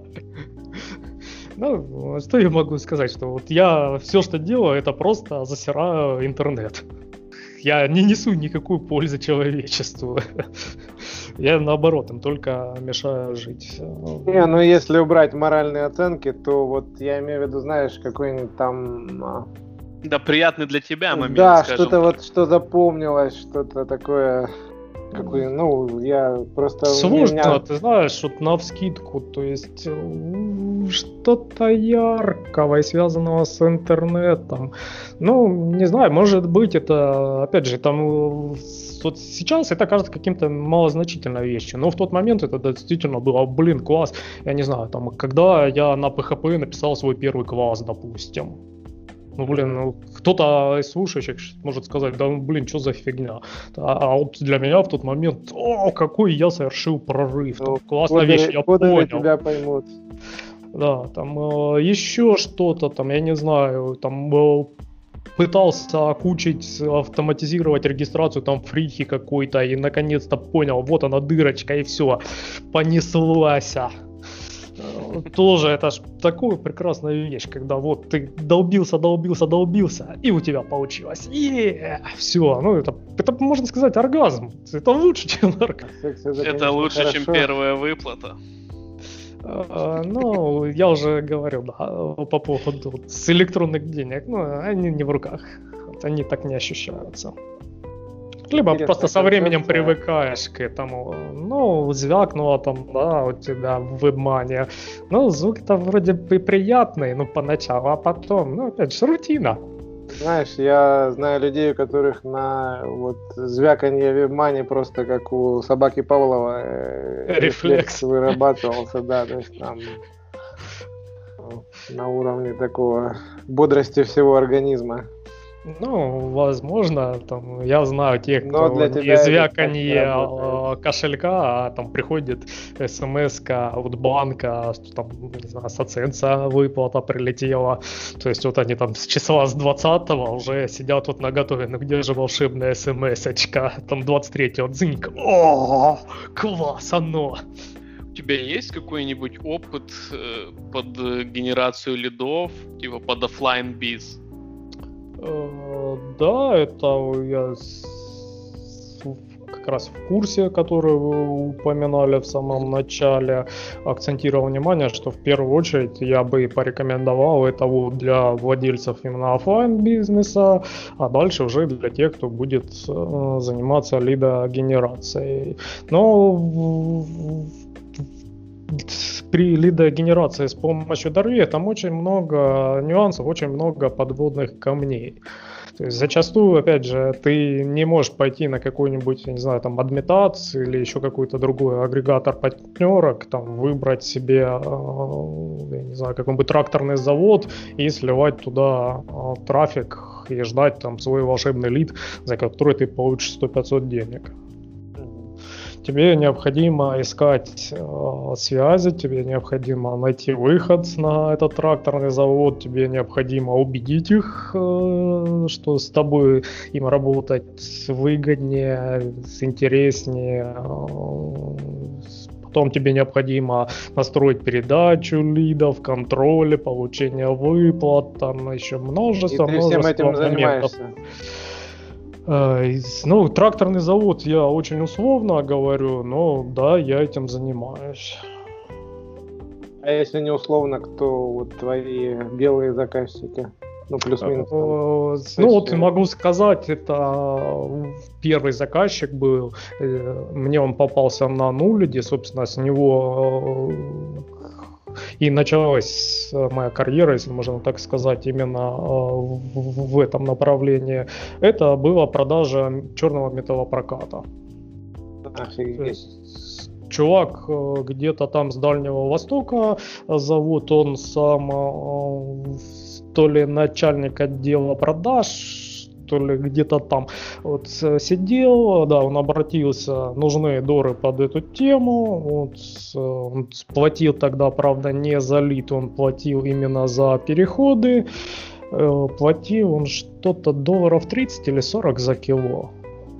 Ну, что я могу сказать, что вот я все, что делаю, это просто засираю интернет. я не несу никакой пользы человечеству. Я, наоборот, им только мешаю жить. Не, ну если убрать моральные оценки, то вот я имею в виду, знаешь, какой-нибудь там... Да, приятный для тебя момент, да, скажем что-то так. Вот, что запомнилось, что-то такое... Какой, ну, я просто... Сложно, меня... ты знаешь, вот навскидку, то есть что-то яркого и связанного с интернетом. Ну, не знаю, может быть, это, опять же, там, вот сейчас это кажется каким-то малозначительной вещью, но в тот момент это действительно было, блин, класс. Я не знаю, там, когда я на пэ хэ пэ написал свой первый класс, допустим. Ну, блин, ну, кто-то из слушающих может сказать, да, ну, блин, что за фигня. А, а вот для меня в тот момент, о, какой я совершил прорыв. Там, классная годы, вещь, я годы понял. тебя поймут. Да, там э, еще что-то, там, я не знаю, там э, пытался окучить, автоматизировать регистрацию там фрихи какой-то, и наконец-то понял, вот она дырочка, и все, понеслась. Тоже это ж такая прекрасная вещь, когда вот ты долбился, долбился, долбился, и у тебя получилось. И все, ну это, это можно сказать оргазм. Это лучше, чем оргазм. Это, это лучше, хорошо. Чем первая выплата. Uh, ну, я уже говорил, да, по поводу с электронных денег, ну, они не в руках, они так не ощущаются. Либо интересно, просто со временем концепция. Привыкаешь к этому. Ну, звякнуло там, да, у тебя в вебмане. Ну, звук-то вроде бы приятный, ну, поначалу, а потом, ну, опять же, рутина. Знаешь, я знаю людей, у которых на вот звяканье в вебмане просто как у собаки Павлова рефлекс, рефлекс вырабатывался, да, то есть там на уровне такого бодрости всего организма. Ну, возможно, там, я знаю тех, кто не звяканье кошелька, а там приходит смс-ка от банка, что там, не знаю, с АЦЕНСа выплата прилетела. То есть вот они там с числа с двадцатого уже сидят вот наготове, ну где же волшебная смс-очка, там двадцать третьего дзынька. О, класс, оно! У тебя есть какой-нибудь опыт э, под генерацию лидов, типа под офлайн биз? Да, это я как раз в курсе, который вы упоминали в самом начале, акцентировал внимание, что в первую очередь я бы порекомендовал это вот для владельцев именно офлайн бизнеса, а дальше уже для тех, кто будет заниматься лидогенерацией. Но при лидогенерации с помощью Дарве там очень много нюансов, очень много подводных камней. То есть зачастую, опять же, ты не можешь пойти на какой-нибудь, я не знаю, там, адмитац или еще какой-то другой агрегатор партнерок, там, выбрать себе, я не знаю, какой-нибудь тракторный завод и сливать туда трафик и ждать там свой волшебный лид, за который ты получишь сто-пятьсот денег. Тебе необходимо искать э, связи, тебе необходимо найти выход на этот тракторный завод, тебе необходимо убедить их, э, что с тобой им работать выгоднее, интереснее. Э, потом тебе необходимо настроить передачу лидов, контроль, получение выплат, там еще множество, и ты множество всем этим моментов. Занимаешься. Ну, тракторный завод я очень условно говорю, но да, я этим занимаюсь. А если не условно, кто вот твои белые заказчики? Ну, плюс-минус. Ну, вот могу сказать, это первый заказчик был, мне он попался на нуле, собственно, с него и началась моя карьера, если можно так сказать, именно в этом направлении. Это была продажа черного металлопроката. Офигеть. Чувак где-то там с Дальнего Востока, зовут он сам то ли начальник отдела продаж, то ли где-то там вот сидел, да, он обратился, нужны доры под эту тему, вот, он платил тогда, правда, не за лид, он платил именно за переходы, платил он что-то долларов тридцать или сорок за кило.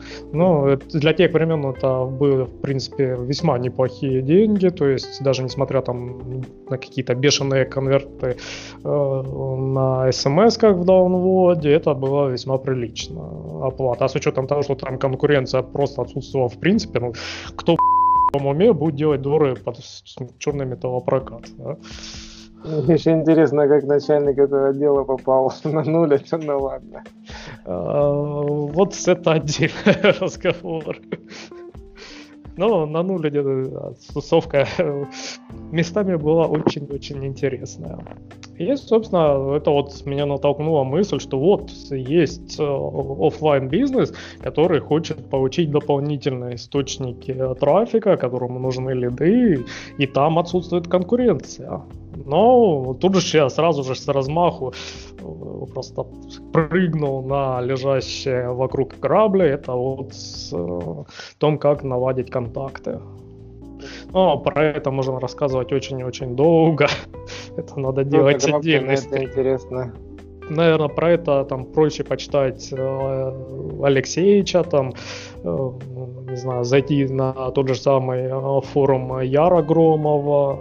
Ну, это, для тех времен это были, в принципе, весьма неплохие деньги, то есть даже несмотря там на какие-то бешеные конверты э, на смс-ках в даунлоде, это было весьма прилично оплата. А с учетом того, что там конкуренция просто отсутствовала в принципе, ну, кто в уме будет делать доры под черный металлопрокат, да? Еще интересно, как начальник этого дела попал на нуль, ну ладно. А, вот это отдельный разговор. Но на нуле где-то тусовка местами была очень-очень интересная. И, собственно, это вот меня натолкнула мысль, что вот есть офлайн бизнес, который хочет получить дополнительные источники трафика, которому нужны лиды, и там отсутствует конкуренция. Но тут же я сразу же с размаху просто прыгнул на лежащие вокруг корабли. Это вот с о том, как наладить контакты. Но про это можно рассказывать очень-очень долго. Это надо делать ну, отдельно. Это интересно. Наверное, про это там проще почитать э, Алексеевича, там, э, не знаю, зайти на тот же самый э, форум Яра Громова,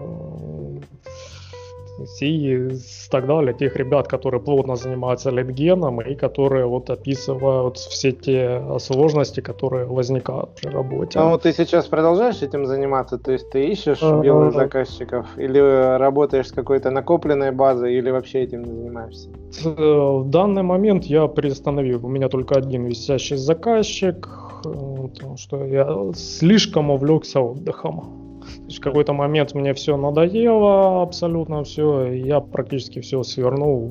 и так далее, тех ребят, которые плотно занимаются лидгеном и которые вот описывают все те сложности, которые возникают при работе. А вот ты сейчас продолжаешь этим заниматься? То есть ты ищешь белых заказчиков или работаешь с какой-то накопленной базой или вообще этим не занимаешься? В данный момент я приостановил. У меня только один висящий заказчик, потому что я слишком увлекся отдыхом. То есть в какой-то момент мне все надоело, абсолютно все, и я практически все свернул.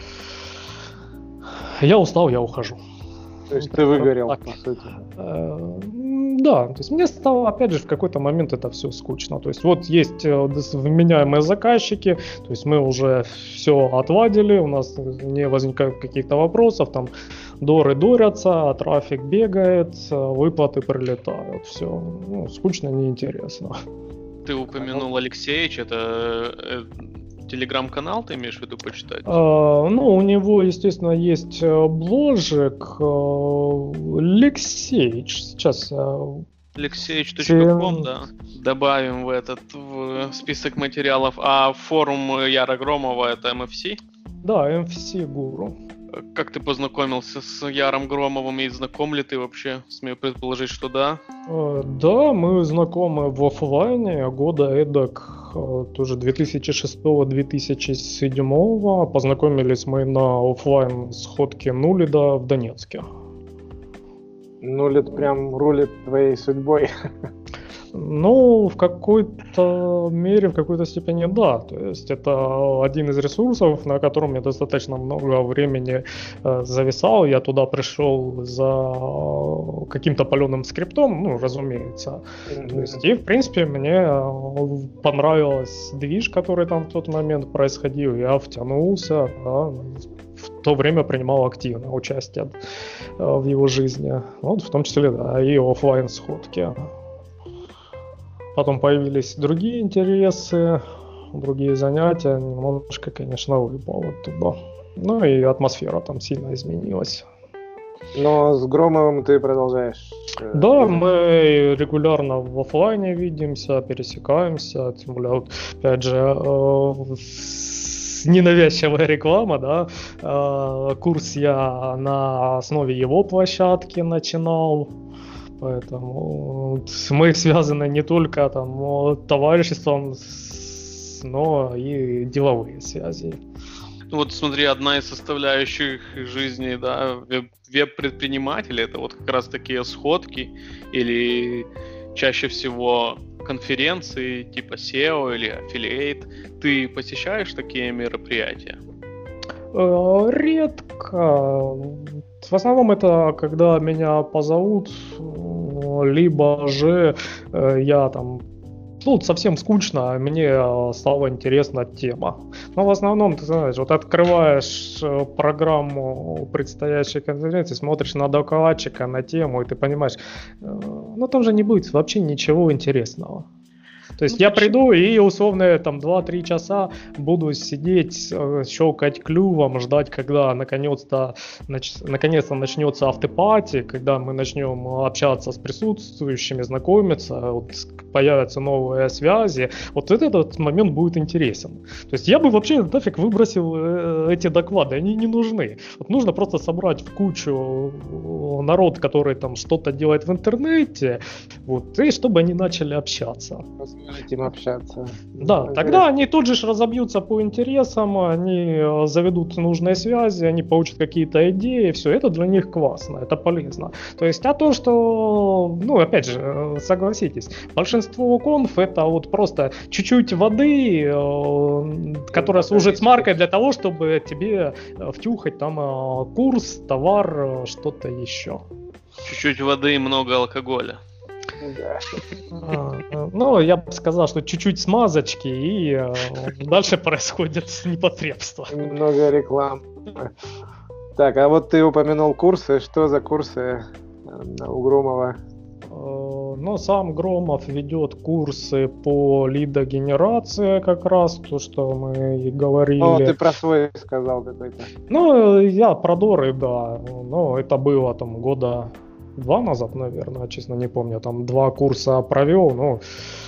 Я устал, я ухожу. То есть ты выгорел, так, по сути? Э, да, то есть мне стало, опять же, в какой-то момент это все скучно. То есть вот есть вменяемые заказчики, то есть мы уже все отладили, у нас не возникает каких-то вопросов, там доры дорятся, трафик бегает, выплаты прилетают, все. Ну, скучно, неинтересно. Ты упомянул Алексеевич, это телеграм-канал, ты имеешь в виду почитать? А, ну, у него, естественно, есть бложик Алексеевич. Сейчас. алексеевич точка ком, да. Добавим в этот в список материалов. А форум Яра Громова это эм эф си? Да, эм эф си Guru. Как ты познакомился с Яром Громовым и знаком ли ты вообще? Смею предположить, что да. Да, мы знакомы в офлайне года эдак тоже две тысячи шестого - две тысячи седьмого. Познакомились мы на офлайн сходке Нулида в Донецке. Нулид прям рулит твоей судьбой. Ну, в какой-то мере, в какой-то степени да. То есть это один из ресурсов, на котором я достаточно много времени э, зависал. Я туда пришел за каким-то паленым скриптом, ну, разумеется. Mm-hmm. То есть, и, в принципе, мне понравилась движ, который там в тот момент происходил. Я втянулся, да, в то время принимал активное участие э, в его жизни. Вот, в том числе, да, и офлайн сходки. Потом появились другие интересы, другие занятия, немножко, конечно, выпал оттуда. Ну и атмосфера там сильно изменилась. Но с Громовым ты продолжаешь? Да, мы регулярно в офлайне видимся, пересекаемся, тем более, вот, опять же, э, ненавязчивая реклама, да, э, курс я на основе его площадки начинал. Поэтому мы связаны не только там товариществом, но и деловые связи. Вот смотри, одна из составляющих жизни, да, веб-предпринимателей, это вот как раз такие сходки или чаще всего конференции типа сео или Affiliate. Ты посещаешь такие мероприятия? Редко. В основном это когда меня позовут, либо же я там, ну, совсем скучно, мне стала интересна тема. Но в основном, ты знаешь, вот открываешь программу предстоящей конференции, смотришь на докладчика, на тему, и ты понимаешь, ну там же не будет вообще ничего интересного. То есть ну, я почему? приду и условно там два-три часа буду сидеть, щелкать клювом, ждать, когда наконец-то, нач... наконец-то начнется автопати, когда мы начнем общаться с присутствующими, знакомиться, вот появятся новые связи. Вот этот момент будет интересен. То есть я бы вообще нафиг выбросил эти доклады, они не нужны. Вот нужно просто собрать в кучу народ, который там что-то делает в интернете, вот, и чтобы они начали общаться. Позволить им общаться. Да, Интересно. Тогда они тут же разобьются по интересам, они заведут нужные связи, они получат какие-то идеи, все, это для них классно, это полезно. То есть, а то, что, ну, опять же, согласитесь, большинство конф это вот просто чуть-чуть воды, которая служит смаркой для того, чтобы тебе втюхать там курс, товар, что-то еще. Чуть-чуть воды и много алкоголя. Да. А, ну, я бы сказал, что чуть-чуть смазочки, и а, дальше происходит непотребство. Много рекламы. Так, а вот ты упомянул курсы. Что за курсы у Громова? Ну, сам Громов ведет курсы по лидогенерации, как раз то, что мы и говорили. О, ты про свой сказал какой-то. Ну, я про Доры, да. Ну, это было там года два назад, наверное, честно не помню. Там два курса провел, ну...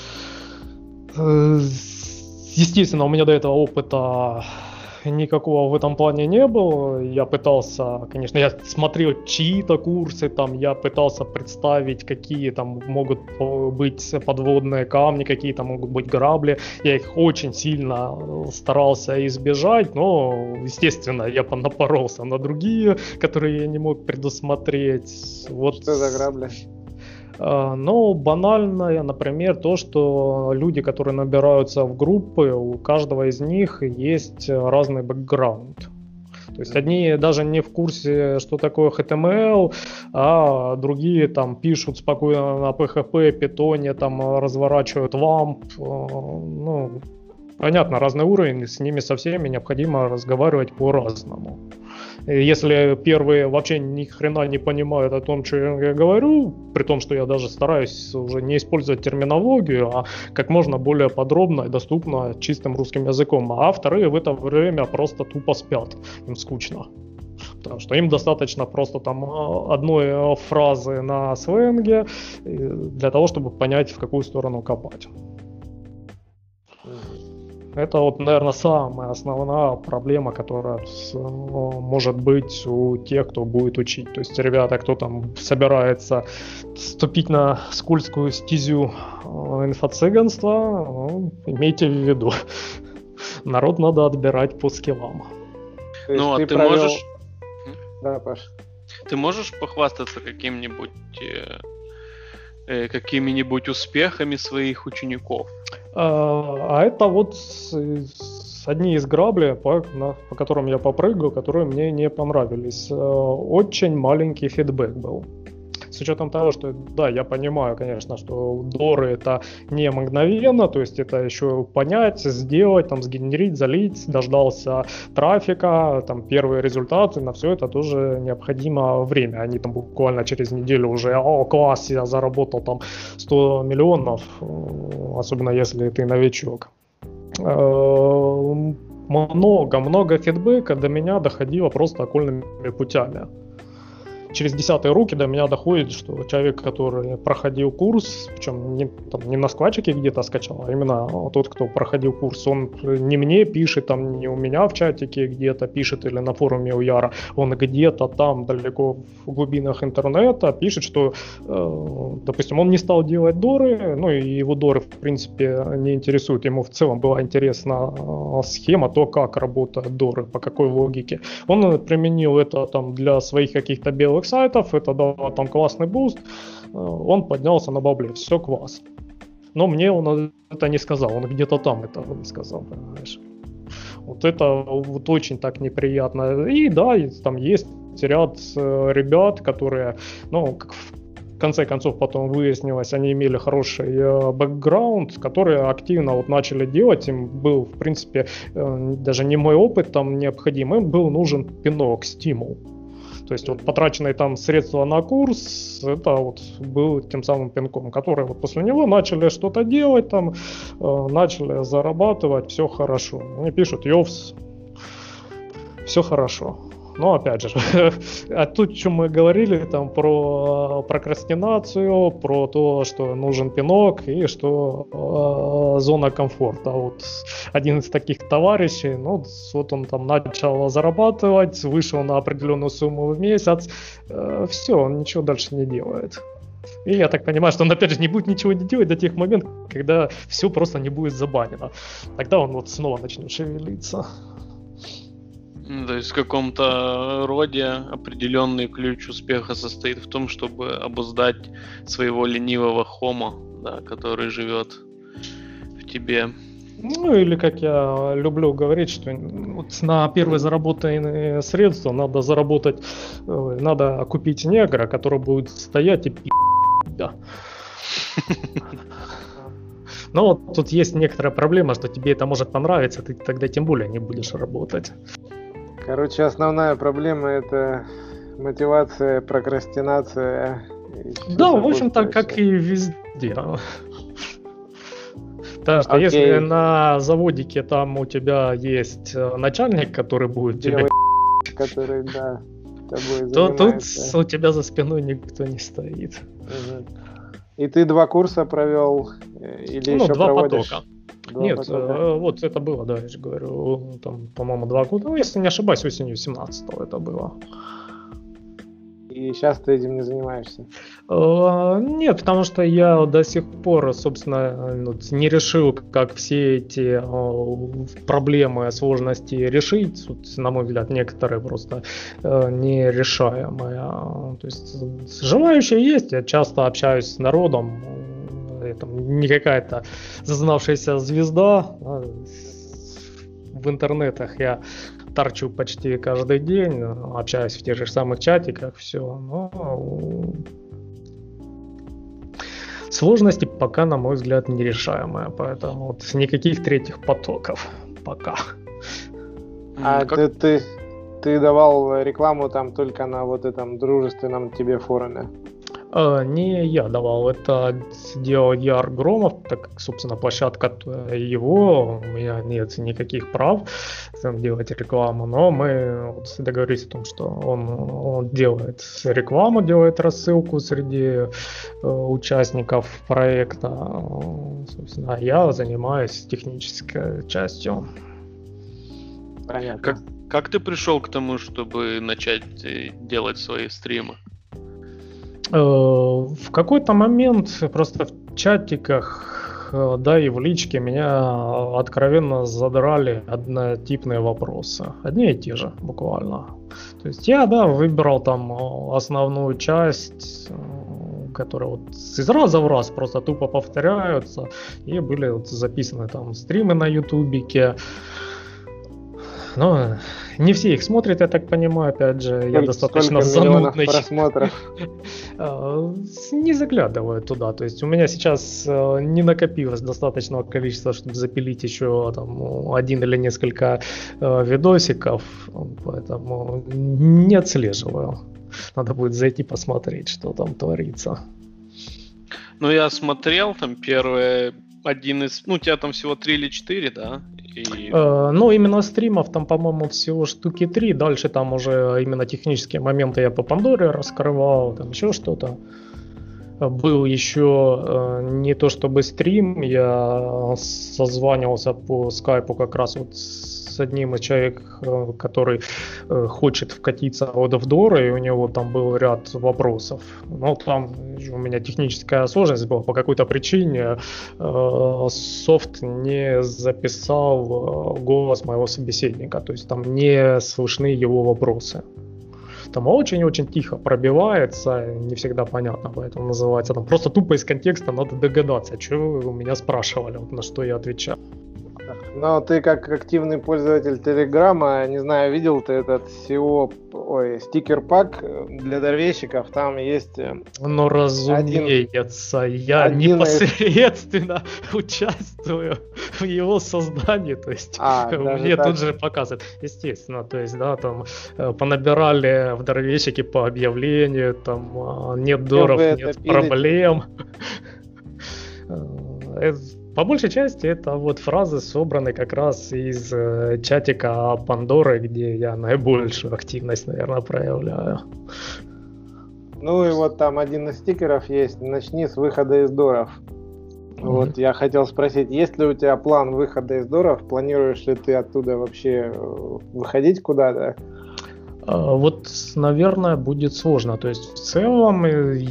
Естественно, у меня до этого опыта никакого в этом плане не было. Я пытался, конечно, я смотрел чьи-то курсы, там, я пытался представить, какие там могут быть подводные камни, какие там могут быть грабли. Я их очень сильно старался избежать, но, естественно, я напоролся на другие, которые я не мог предусмотреть. Вот. Что за грабли? Ну, банальное, например, то, что люди, которые набираются в группы, у каждого из них есть разный бэкграунд. То есть одни даже не в курсе, что такое эйч ти эм эл, а другие там пишут спокойно на пи эйч пи, питоне, там разворачивают ламп. Ну, понятно, разный уровень, с ними со всеми необходимо разговаривать по-разному. Если первые вообще ни хрена не понимают о том, что я говорю, при том, что я даже стараюсь уже не использовать терминологию, а как можно более подробно и доступно чистым русским языком, а вторые в это время просто тупо спят, им скучно. Потому что им достаточно просто там одной фразы на сленге для того, чтобы понять, в какую сторону копать. Это вот, наверное, самая основная проблема, которая может быть у тех, кто будет учить. То есть ребята, кто там собирается вступить на скользкую стезю инфо-цыганства, ну, имейте в виду, народ надо отбирать по скиллам. Ну, а ты, ты провел... можешь... Да, Паш. Ты можешь похвастаться каким-нибудь... какими-нибудь успехами своих учеников? А, а это вот с, с одни из граблей, по, на, по которым я попрыгал, которые мне не понравились. Очень маленький фидбэк был. С учетом того, что, да, я понимаю, конечно, что Доры это не мгновенно, то есть это еще понять, сделать, там, сгенерить, залить, дождался трафика, там, первые результаты, на все это тоже необходимо время. Они там буквально через неделю уже, о, класс, я заработал там сто миллионов, особенно если ты новичок. Много-много фидбэка до меня доходило просто окольными путями. Через десятые руки до меня доходит, что человек, который проходил курс, причем не, там, не на складчике где-то скачал, а именно тот, кто проходил курс, он не мне пишет, там, не у меня в чатике где-то пишет или на форуме у Яра, он где-то там далеко в глубинах интернета пишет, что, э, допустим, он не стал делать Доры, ну и его Доры, в принципе, не интересуют, ему в целом была интересна схема, то, как работают Доры, по какой логике. Он применил это там для своих каких-то белых сайтов, это дало там классный буст, он поднялся на бабле, все класс. Но мне он это не сказал, он где-то там это не сказал, понимаешь. Вот это вот очень так неприятно. И да, там есть ряд ребят, которые, ну, как в конце концов потом выяснилось, они имели хороший э, бэкграунд, которые активно вот начали делать, им был, в принципе, э, даже не мой опыт там необходим, им был нужен пинок, стимул. То есть вот потраченные там средства на курс, это вот был тем самым пинком, которые вот после него начали что-то делать, там, э, начали зарабатывать, все хорошо. Они пишут, Йовс, все хорошо. Но опять же, а тут, что мы говорили там про прокрастинацию, про то, что нужен пинок и что э, зона комфорта. Вот один из таких товарищей, ну, вот он там начал зарабатывать, вышел на определенную сумму в месяц, э, все, он ничего дальше не делает. И я так понимаю, что он опять же не будет ничего не делать до тех моментов, когда все просто не будет забанено. Тогда он вот снова начнет шевелиться. То есть в каком-то роде определенный ключ успеха состоит в том, чтобы обуздать своего ленивого хома, да, который живет в тебе. Ну или как я люблю говорить, что вот на первые заработанные средства надо заработать, надо купить негра, который будет стоять и пи***, да. Но вот тут есть некоторая проблема, что тебе это может понравиться, ты тогда тем более не будешь работать. Короче, основная проблема — это мотивация, прокрастинация. Да, в общем-то, как и везде. Потому что okay. Если на заводике там у тебя есть начальник, который будет тебе... который, да, тобой то тут у тебя за спиной никто не стоит. Угу. И ты два курса провел? Или ну, еще два проводишь? потока. Два Нет, потока. э, вот это было, да, я же говорю, там, по-моему, два года, ну, если не ошибаюсь, осенью семнадцатого это было. И сейчас ты этим не занимаешься? Э, нет, потому что я до сих пор, собственно, не решил, как все эти э, проблемы, сложности решить. Вот, на мой взгляд, некоторые просто э, нерешаемые. То есть желающие есть, я часто общаюсь с народом. Там, не какая-то зазнавшаяся звезда. В интернетах я торчу почти каждый день, общаюсь в тех же самых чатиках, все. Но сложности пока, на мой взгляд, нерешаемые, поэтому вот никаких третьих потоков пока. А как... ты, ты, ты давал рекламу там только на вот этом дружественном тебе форуме? А, не я давал, это делал Яр Громов, так как, собственно, площадка его, у меня нет никаких прав делать рекламу, но мы вот договорились о том, что он, он делает рекламу, делает рассылку среди э, участников проекта, собственно, а я занимаюсь технической частью. Понятно. Как, как ты пришел к тому, чтобы начать делать свои стримы? В какой-то момент просто в чатиках, да и в личке меня откровенно задрали однотипные вопросы. Одни и те же, буквально. То есть я, да, выбирал там основную часть, которые вот из раза в раз просто тупо повторяются. И были вот записаны там стримы на ютубике. Но не все их смотрят, я так понимаю, опять же, сколько, я достаточно занудный. Просмотров? Не заглядываю туда, то есть у меня сейчас не накопилось достаточного количества, чтобы запилить еще там один или несколько видосиков, поэтому не отслеживаю. Надо будет зайти посмотреть, что там творится. Ну, я смотрел там первые один из... Ну, у тебя там всего три или четыре, да? И... Э, ну, именно стримов там, по-моему, всего штуки три. Дальше там уже именно технические моменты я по Пандоре раскрывал, там еще что-то. Был еще э, не то чтобы стрим, я созванивался по скайпу как раз вот с одним из человек, э, который э, хочет вкатиться вот в Дора, и у него там был ряд вопросов. Но там у меня техническая сложность была, по какой-то причине э, софт не записал э, голос моего собеседника, то есть там не слышны его вопросы. Там очень-очень тихо пробивается, не всегда понятно, поэтому называется. Там просто тупо из контекста надо догадаться, что вы у меня спрашивали, вот на что я отвечал. Но ты как активный пользователь Телеграма, не знаю, видел ты этот си и о, ой, стикер-пак для дорвейщиков, там есть... Ну, разумеется, один, я один непосредственно из... участвую в его создании, то есть а, мне так? тут же показывают, естественно, то есть, да, там понабирали в дорвейщике по объявлению, там нет доров, нет проблем. По большей части это вот фразы собраны как раз из э, чатика Пандоры, где я наибольшую активность, наверное, проявляю. Ну и вот там один из стикеров есть: начни с выхода из доров. Mm-hmm. Вот я хотел спросить, есть ли у тебя план выхода из доров? Планируешь ли ты оттуда вообще выходить куда-то? Вот, наверное, будет сложно. То есть, в целом,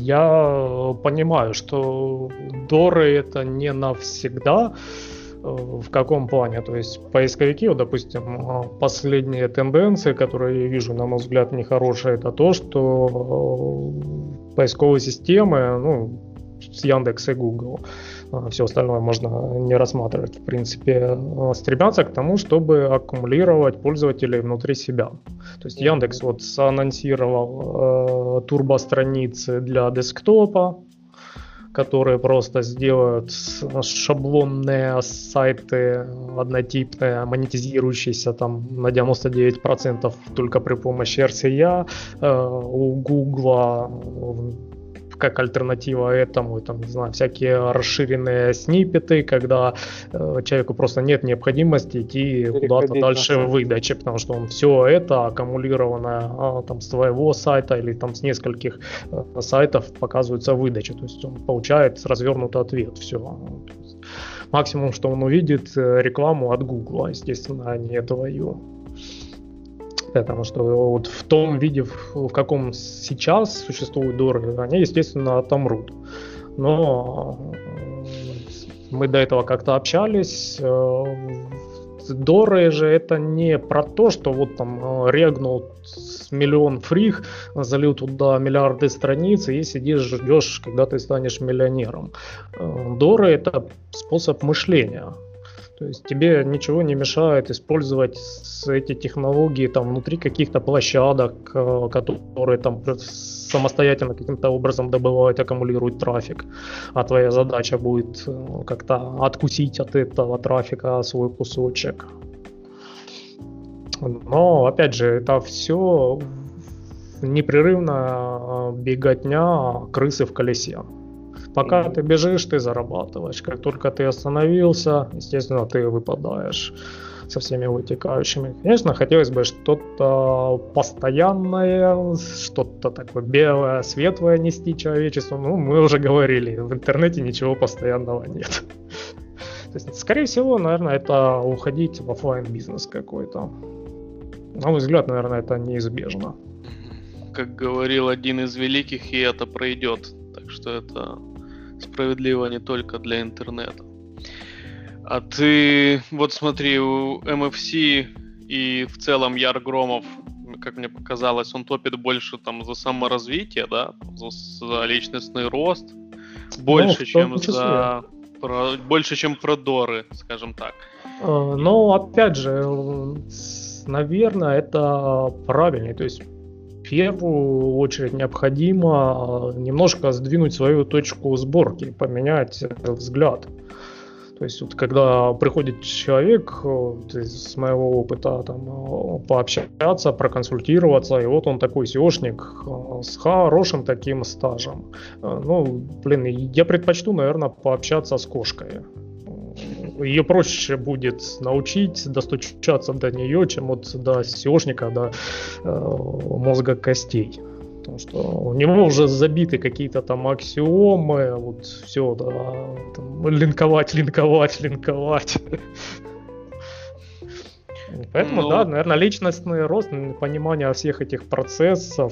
я понимаю, что доры это не навсегда. В каком плане? То есть, поисковики, вот, допустим, последние тенденции, которые я вижу, на мой взгляд, нехорошие, это то, что поисковые системы, ну, с Яндекс и Google, все остальное можно не рассматривать, в принципе, стремятся к тому, чтобы аккумулировать пользователей внутри себя. То есть Яндекс вот анонсировал э, турбо-страницы для десктопа, которые просто сделают шаблонные сайты однотипные, монетизирующиеся там на девяносто девять процентов только при помощи эр си и. Э, у Google как альтернатива этому, там, не знаю, всякие расширенные сниппеты, когда э, человеку просто нет необходимости идти куда-то дальше в выдаче, потому что он все это аккумулированное а, там, с твоего сайта или там с нескольких э, сайтов показывается в выдаче, то есть он получает развернутый ответ, все. Максимум, что он увидит, рекламу от Google, естественно, а не твою. Потому что вот в том виде, в каком сейчас существуют доры, они, естественно, отомрут. Но мы до этого как-то общались. Доры же это не про то, что вот там регнул миллион фрих, залил туда миллиарды страниц и сидишь, ждешь, когда ты станешь миллионером. Доры это способ мышления. То есть тебе ничего не мешает использовать эти технологии там внутри каких-то площадок, которые там самостоятельно каким-то образом добывают, аккумулируют трафик. А твоя задача будет как-то откусить от этого трафика свой кусочек. Но опять же, это все непрерывная беготня крысы в колесе. Пока ты бежишь, ты зарабатываешь. Как только ты остановился, естественно, ты выпадаешь со всеми вытекающими. Конечно, хотелось бы что-то постоянное, что-то такое белое, светлое нести человечеству. Ну, мы уже говорили, в интернете ничего постоянного нет. То есть, скорее всего, наверное, это уходить в офлайн-бизнес какой-то. На мой взгляд, наверное, это неизбежно. Как говорил один из великих, и это пройдет. Так что это справедливо не только для интернета. А ты, вот смотри, у эм эф си и в целом Яр Громов, как мне показалось, он топит больше там за саморазвитие, да, за, за личностный рост, больше, ну, чем за про, больше, чем про доры, скажем так. Ну, опять же, наверное, это правильнее, то есть в первую очередь необходимо немножко сдвинуть свою точку сборки, поменять взгляд. То есть вот когда приходит человек, вот, из моего опыта, там, пообщаться, проконсультироваться, и вот он такой сеошник с хорошим таким стажем. Ну, блин, я предпочту, наверное, пообщаться с кошкой. Ее проще будет научить достучаться до нее, чем вот до сеошника, до э, мозга костей. Потому что у него уже забиты какие-то там аксиомы, вот все, да, там, линковать, линковать, линковать. Поэтому, ну, да, наверное, личностный рост, понимание всех этих процессов,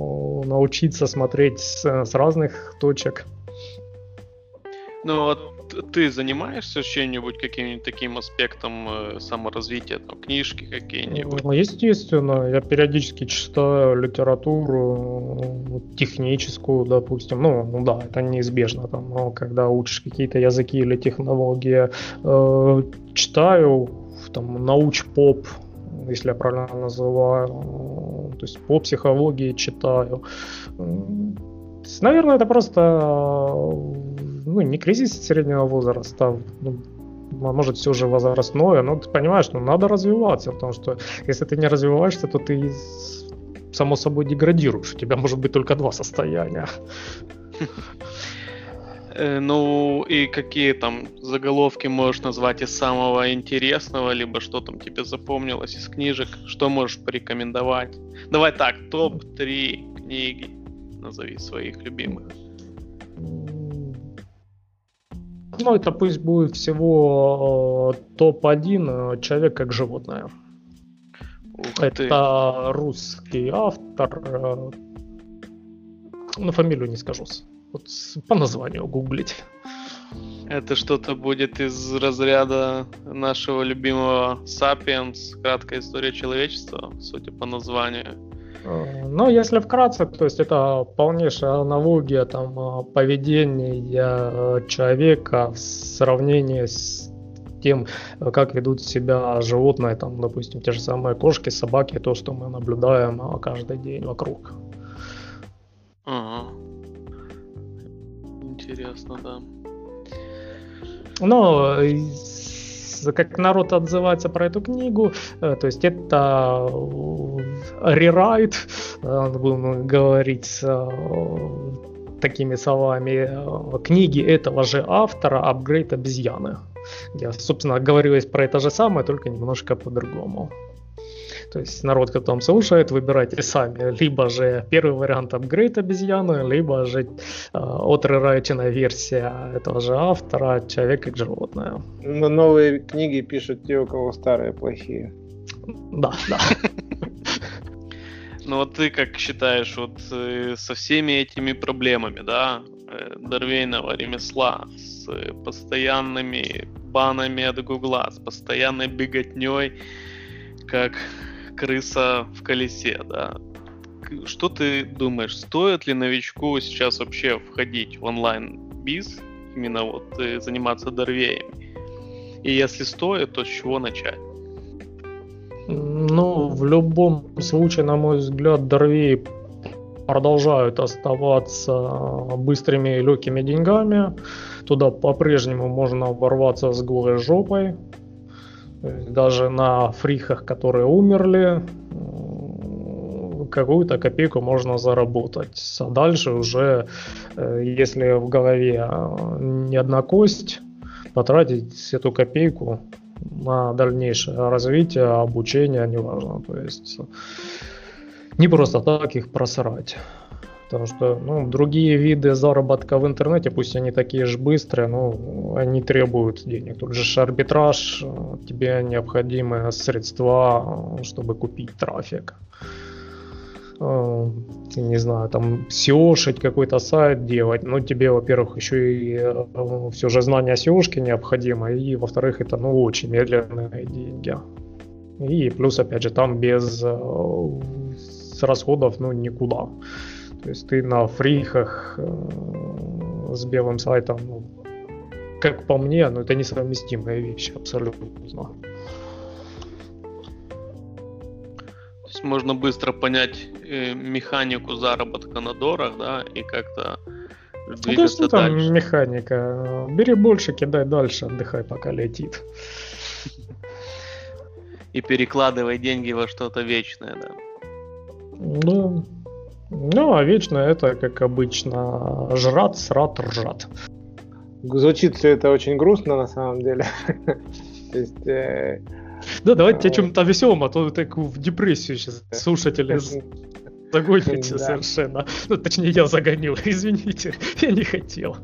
научиться смотреть с, с разных точек. Ну вот вот ты занимаешься чем-нибудь, каким-нибудь таким аспектом э, саморазвития, там, книжки какие-нибудь? Ну, естественно, я периодически читаю литературу техническую, допустим. Ну, ну да, это неизбежно. Там, но когда учишь какие-то языки или технологии, э, читаю там науч-поп, если я правильно называю, то есть по психологии читаю. Наверное, это просто, ну, не кризис среднего возраста, ну, может, все же возрастное, но ты понимаешь, ну, надо развиваться, потому что если ты не развиваешься, то ты само собой деградируешь, у тебя может быть только два состояния. Ну, и какие там заголовки можешь назвать из самого интересного, либо что там тебе запомнилось из книжек, что можешь порекомендовать? Давай так, топ три книги назови своих любимых. Ну, это пусть будет всего топ один «Человек как животное». Ух это ты. Русский автор. Ну, фамилию не скажу. Вот по названию гуглить. Это что-то будет из разряда нашего любимого «Сапиенс», краткая история человечества, судя по названию. Ну, если вкратце, то есть это полнейшая аналогия там поведения человека в сравнении с тем, как ведут себя животные, там, допустим, те же самые кошки, собаки, то, что мы наблюдаем каждый день вокруг. Ага. Интересно, да. Ну, как народ отзывается про эту книгу, то есть это рерайт, будем говорить такими словами, книги этого же автора «Апгрейд обезьяны». Я, собственно, говорю про это же самое, только немножко по-другому. То есть народ, кто там слушает, выбирайте сами. Либо же первый вариант «Апгрейд обезьяны», либо же э, отрерайченная версия этого же автора «Человек как животное». Но новые книги пишут те, у кого старые плохие. Да, да. Ну вот ты как считаешь, вот э, со всеми этими проблемами, да, э, дорвейного ремесла, с э, постоянными банами от Гугла, с постоянной беготней, как крыса в колесе, да. Что ты думаешь, стоит ли новичку сейчас вообще входить в онлайн-биз, именно вот э, заниматься дорвеями? И если стоит, то с чего начать? Ну, в любом случае, на мой взгляд, дорвеи продолжают оставаться быстрыми и легкими деньгами. Туда по-прежнему можно ворваться с голой жопой. Даже на фрихах, которые умерли, какую-то копейку можно заработать. А дальше уже, если в голове не одна кость, потратить эту копейку на дальнейшее развитие, обучение, неважно. То есть не просто так их просрать. Потому что ну, другие виды заработка в интернете, пусть они такие же быстрые, но они требуют денег. Тут же арбитраж, тебе необходимы средства, чтобы купить трафик. Не знаю, там сеошить какой-то сайт делать, но тебе, во-первых, еще и все же знание сеошки необходимо, и, во-вторых, это ну, очень медленные деньги. И плюс, опять же, там без с расходов ну, никуда. То есть ты на фрихах э, с белым сайтом, ну, как по мне, ну, это несовместимые вещи, абсолютно. То есть можно быстро понять э, механику заработка на дорах, да, и как-то двигаться ну, то есть, дальше. Там механика. Бери больше, кидай дальше, отдыхай, пока летит. И перекладывай деньги во что-то вечное, да. Да. Ну, а вечно это, как обычно, жрат, срат, ржат. Звучит все это очень грустно на самом деле. То есть... Да, давайте о чем-то веселом, а то так в депрессию сейчас слушатели загоните совершенно. Ну, точнее, я загоню, извините, я не хотел.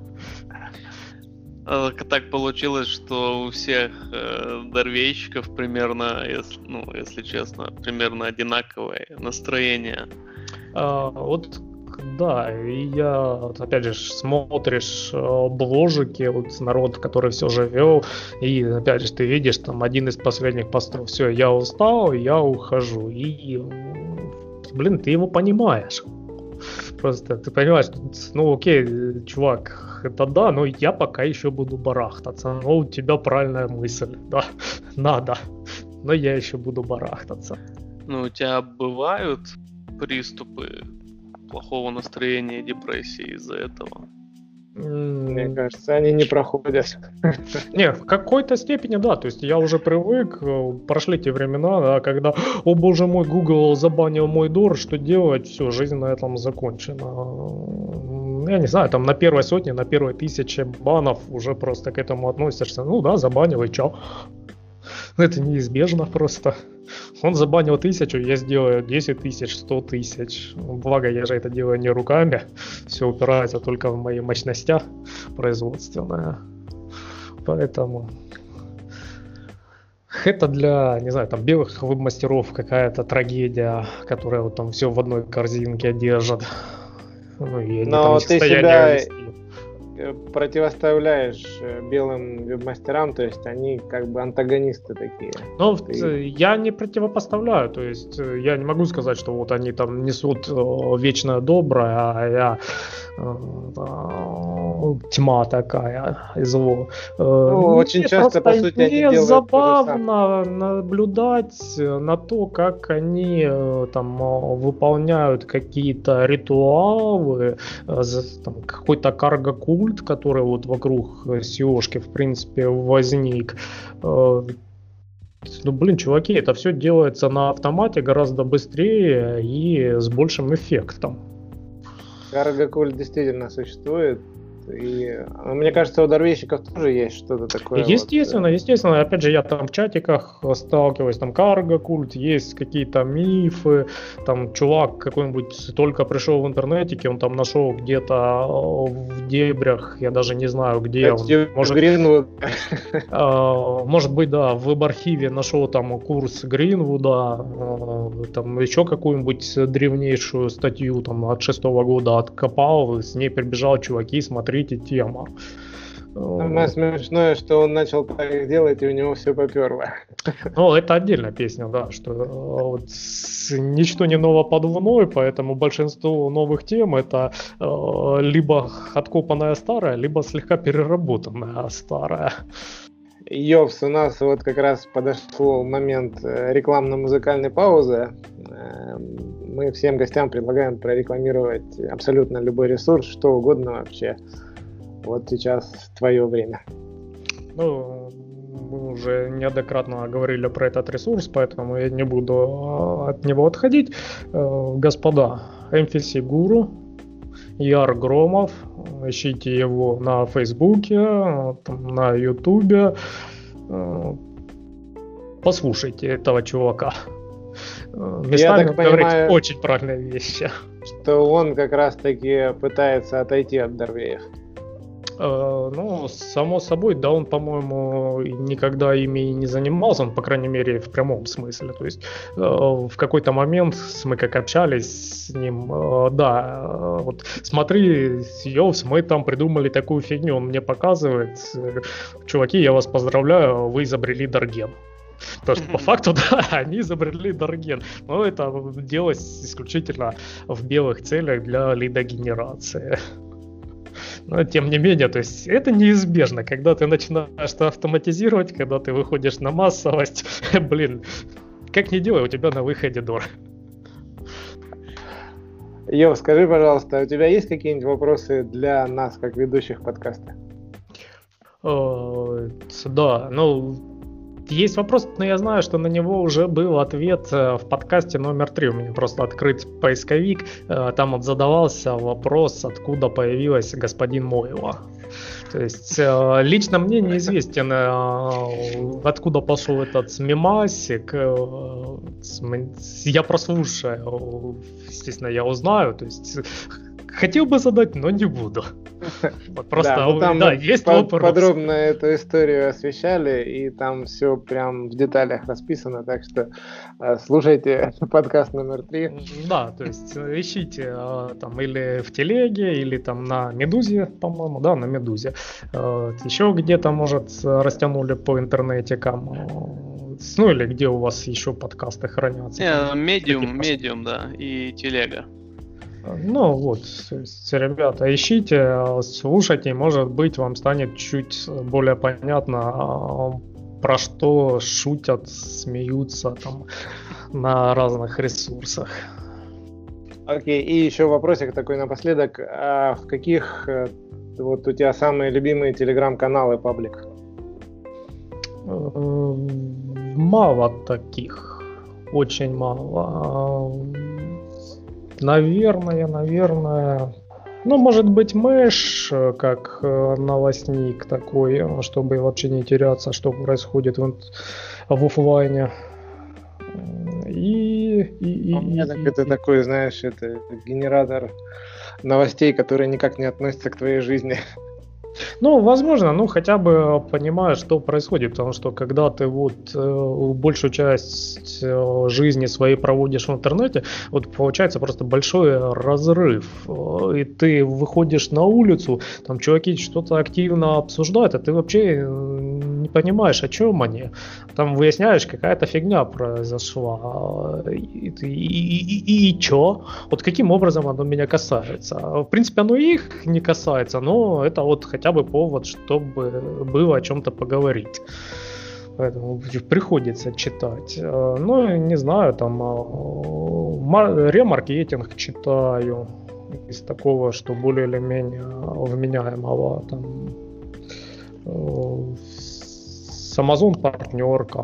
Так получилось, что у всех э, дорвейщиков примерно, если, ну, если честно, примерно одинаковое настроение. А, вот да, и я, вот опять же, смотришь э, бложики, вот народ, который все же вел, и опять же, ты видишь, там, один из последних постов, все, я устал, я ухожу, и, блин, ты его понимаешь. Просто ты понимаешь, ну окей, чувак, это да, но я пока еще буду барахтаться. Но у тебя правильная мысль, да, надо, но я еще буду барахтаться. Ну, у тебя бывают приступы плохого настроения, депрессии из-за этого? Мне кажется, они не проходят. Не, в какой-то степени да, то есть я уже привык, прошли те времена, да, когда, о боже мой, Google забанил мой дор, что делать, все, жизнь на этом закончена. Я не знаю, там на первой сотне, на первой тысяче банов уже просто к этому относишься, ну да, забанил и чё. Это неизбежно просто. Он забанил тысячу, я сделаю десять тысяч, сто тысяч. Благо, я же это делаю не руками. Все упирается только в мои мощности производственные. Поэтому это для, не знаю, там белых веб-мастеров какая-то трагедия, которая вот там все в одной корзинке держит. Ну, и они Но там ты себя вести. противоставляешь белым веб-мастерам, то есть они как бы антагонисты такие. Ну, Ты... я не противопоставляю, то есть я не могу сказать, что вот они там несут вечное доброе, а я тьма такая и зло. Ну, очень часто, по сути, они делают забавно наблюдать на то, как они там выполняют какие-то ритуалы, там, какой-то карго-культ, который вот вокруг си и о-шки, в принципе, возник. Ну, блин, чуваки, это все делается на автомате гораздо быстрее и с большим эффектом. Карго-культ действительно существует. И, мне кажется, у дорвейщиков тоже есть что-то такое. Естественно, вот. естественно. Опять же, я там в чатиках сталкиваюсь, там карго-культ, есть какие-то мифы, там чувак какой-нибудь только пришел в интернетике, он там нашел где-то в дебрях, я даже не знаю где. Он, может, Гринвуд. э, может быть, да, в веб-архиве нашел там курс Гринвуда, э, там еще какую-нибудь древнейшую статью там от шестого года откопал, с ней прибежал чуваки, смотри, тема. Самое смешное, что он начал так делать, и у него все поперло. Ну, это отдельная песня, да, что вот, ничто не ново под луной, поэтому большинство новых тем это э, либо откопанная старая, либо слегка переработанная старая. Йовс, у нас вот как раз подошел момент рекламно-музыкальной паузы. Мы всем гостям предлагаем прорекламировать абсолютно любой ресурс, что угодно вообще. Вот сейчас твое время. Ну, мы уже неоднократно говорили про этот ресурс, поэтому я не буду от него отходить. Господа, эм эф си Guru, Яр Громов, ищите его на Фейсбуке, на Ютубе, послушайте этого чувака. Местами он говорит очень правильные вещи. Что он как раз таки пытается отойти от дорвеев. Ну, само собой, да, он, по-моему, никогда ими и не занимался, он, по крайней мере, в прямом смысле. То есть в какой-то момент мы как общались с ним, да, вот смотри, Йовс, мы там придумали такую фигню, он мне показывает, чуваки, я вас поздравляю, вы изобрели Дарген. Потому что по факту, да, они изобрели Дарген, но это делалось исключительно в белых целях для лидогенерации. Но тем не менее, то есть это неизбежно, когда ты начинаешь это автоматизировать, когда ты выходишь на массовость, блин, как ни делай, у тебя на выходе дор. Йо, скажи, пожалуйста, у тебя есть какие-нибудь вопросы для нас, как ведущих подкаста? Да, ну... Есть вопрос, но я знаю, что на него уже был ответ в подкасте номер три. У меня просто открыт поисковик. Там вот задавался вопрос, откуда появилась господин Мойло. То есть лично мне неизвестен, откуда пошел этот мемасик. Я прослушаю, естественно, я узнаю. То есть хотел бы задать, но не буду. Вот просто, да, ну, там да, мы есть под- вопрос. подробно эту историю освещали, и там все прям в деталях расписано, так что э, слушайте подкаст номер три. Да, то есть э, ищите э, там или в телеге, или там на Медузе, по-моему, да, на Медузе. Э, еще где-то, может, растянули по интернетикам. э, Ну, или где у вас еще подкасты хранятся. Не, там, медиум, всякие медиум, да, и телега. Ну вот, то есть, ребята, ищите, слушайте, может быть, вам станет чуть более понятно, про что шутят, смеются там на разных ресурсах. Окей, и еще вопросик такой напоследок. А в каких э, вот у тебя самые любимые телеграм-каналы, паблик? Мало таких, очень мало. Наверное, наверное, ну, может быть, Мэш, как новостник такой, чтобы вообще не теряться, что происходит в, в офлайне. И, и, У меня и, так и, это и... такой, знаешь, это генератор новостей, которые никак не относятся к твоей жизни. Ну, возможно, ну хотя бы понимаешь, что происходит, потому что когда ты вот э, большую часть э, жизни своей проводишь в интернете, вот получается просто большой разрыв, э, и ты выходишь на улицу, там чуваки что-то активно обсуждают, а ты вообще не понимаешь, о чем они, там выясняешь, какая-то фигня произошла, и, и, и, и, и чё? Вот каким образом оно меня касается? В принципе, оно их не касается, но это вот хотя бы повод, чтобы было о чем-то поговорить. Поэтому приходится читать. Ну, не знаю, там ремаркетинг читаю из такого, что более или менее вменяемого. Там с Amazon партнерка.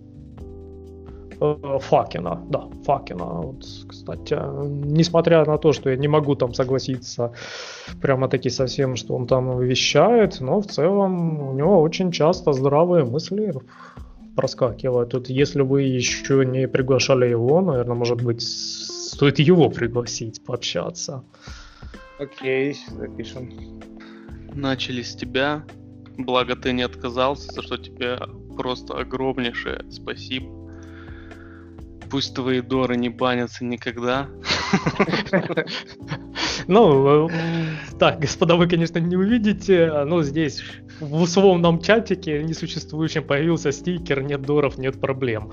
Факина, да, Факина. Вот, кстати, несмотря на то, что я не могу там согласиться прямо-таки со всем, что он там вещает, но в целом у него очень часто здравые мысли проскакивают. Тут, если вы еще не приглашали его, наверное, может быть, стоит его пригласить, пообщаться. Окей, запишем. Начали с тебя. Благо ты не отказался, за что тебе просто огромнейшее спасибо. Пусть твои доры не банятся никогда. Ну, так, господа, вы, конечно, не увидите, но здесь в условном чатике несуществующем появился стикер «Нет доров, нет проблем».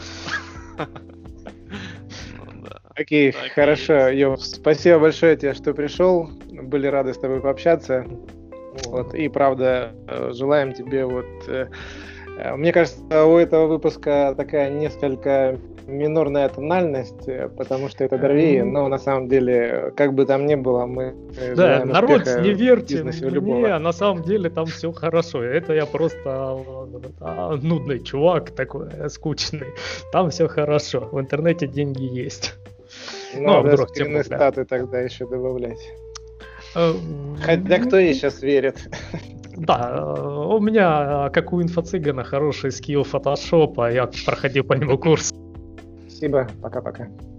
Окей, хорошо, Йов, спасибо большое тебе, что пришел. Были рады с тобой пообщаться. Вот, и правда, желаем тебе вот... Мне кажется, у этого выпуска такая несколько минорная тональность, потому что это Дорвей, но на самом деле, как бы там ни было, мы да, народ, не верьте мне, на самом деле там все хорошо. Это я просто а, нудный чувак такой, скучный. Там все хорошо, в интернете деньги есть. Надо ну, скрины статы тогда еще добавлять. Хотя кто ей сейчас верит? Да, у меня, как у инфо-цыгана, хороший скилл фотошопа, я проходил по нему курс. Спасибо, пока-пока.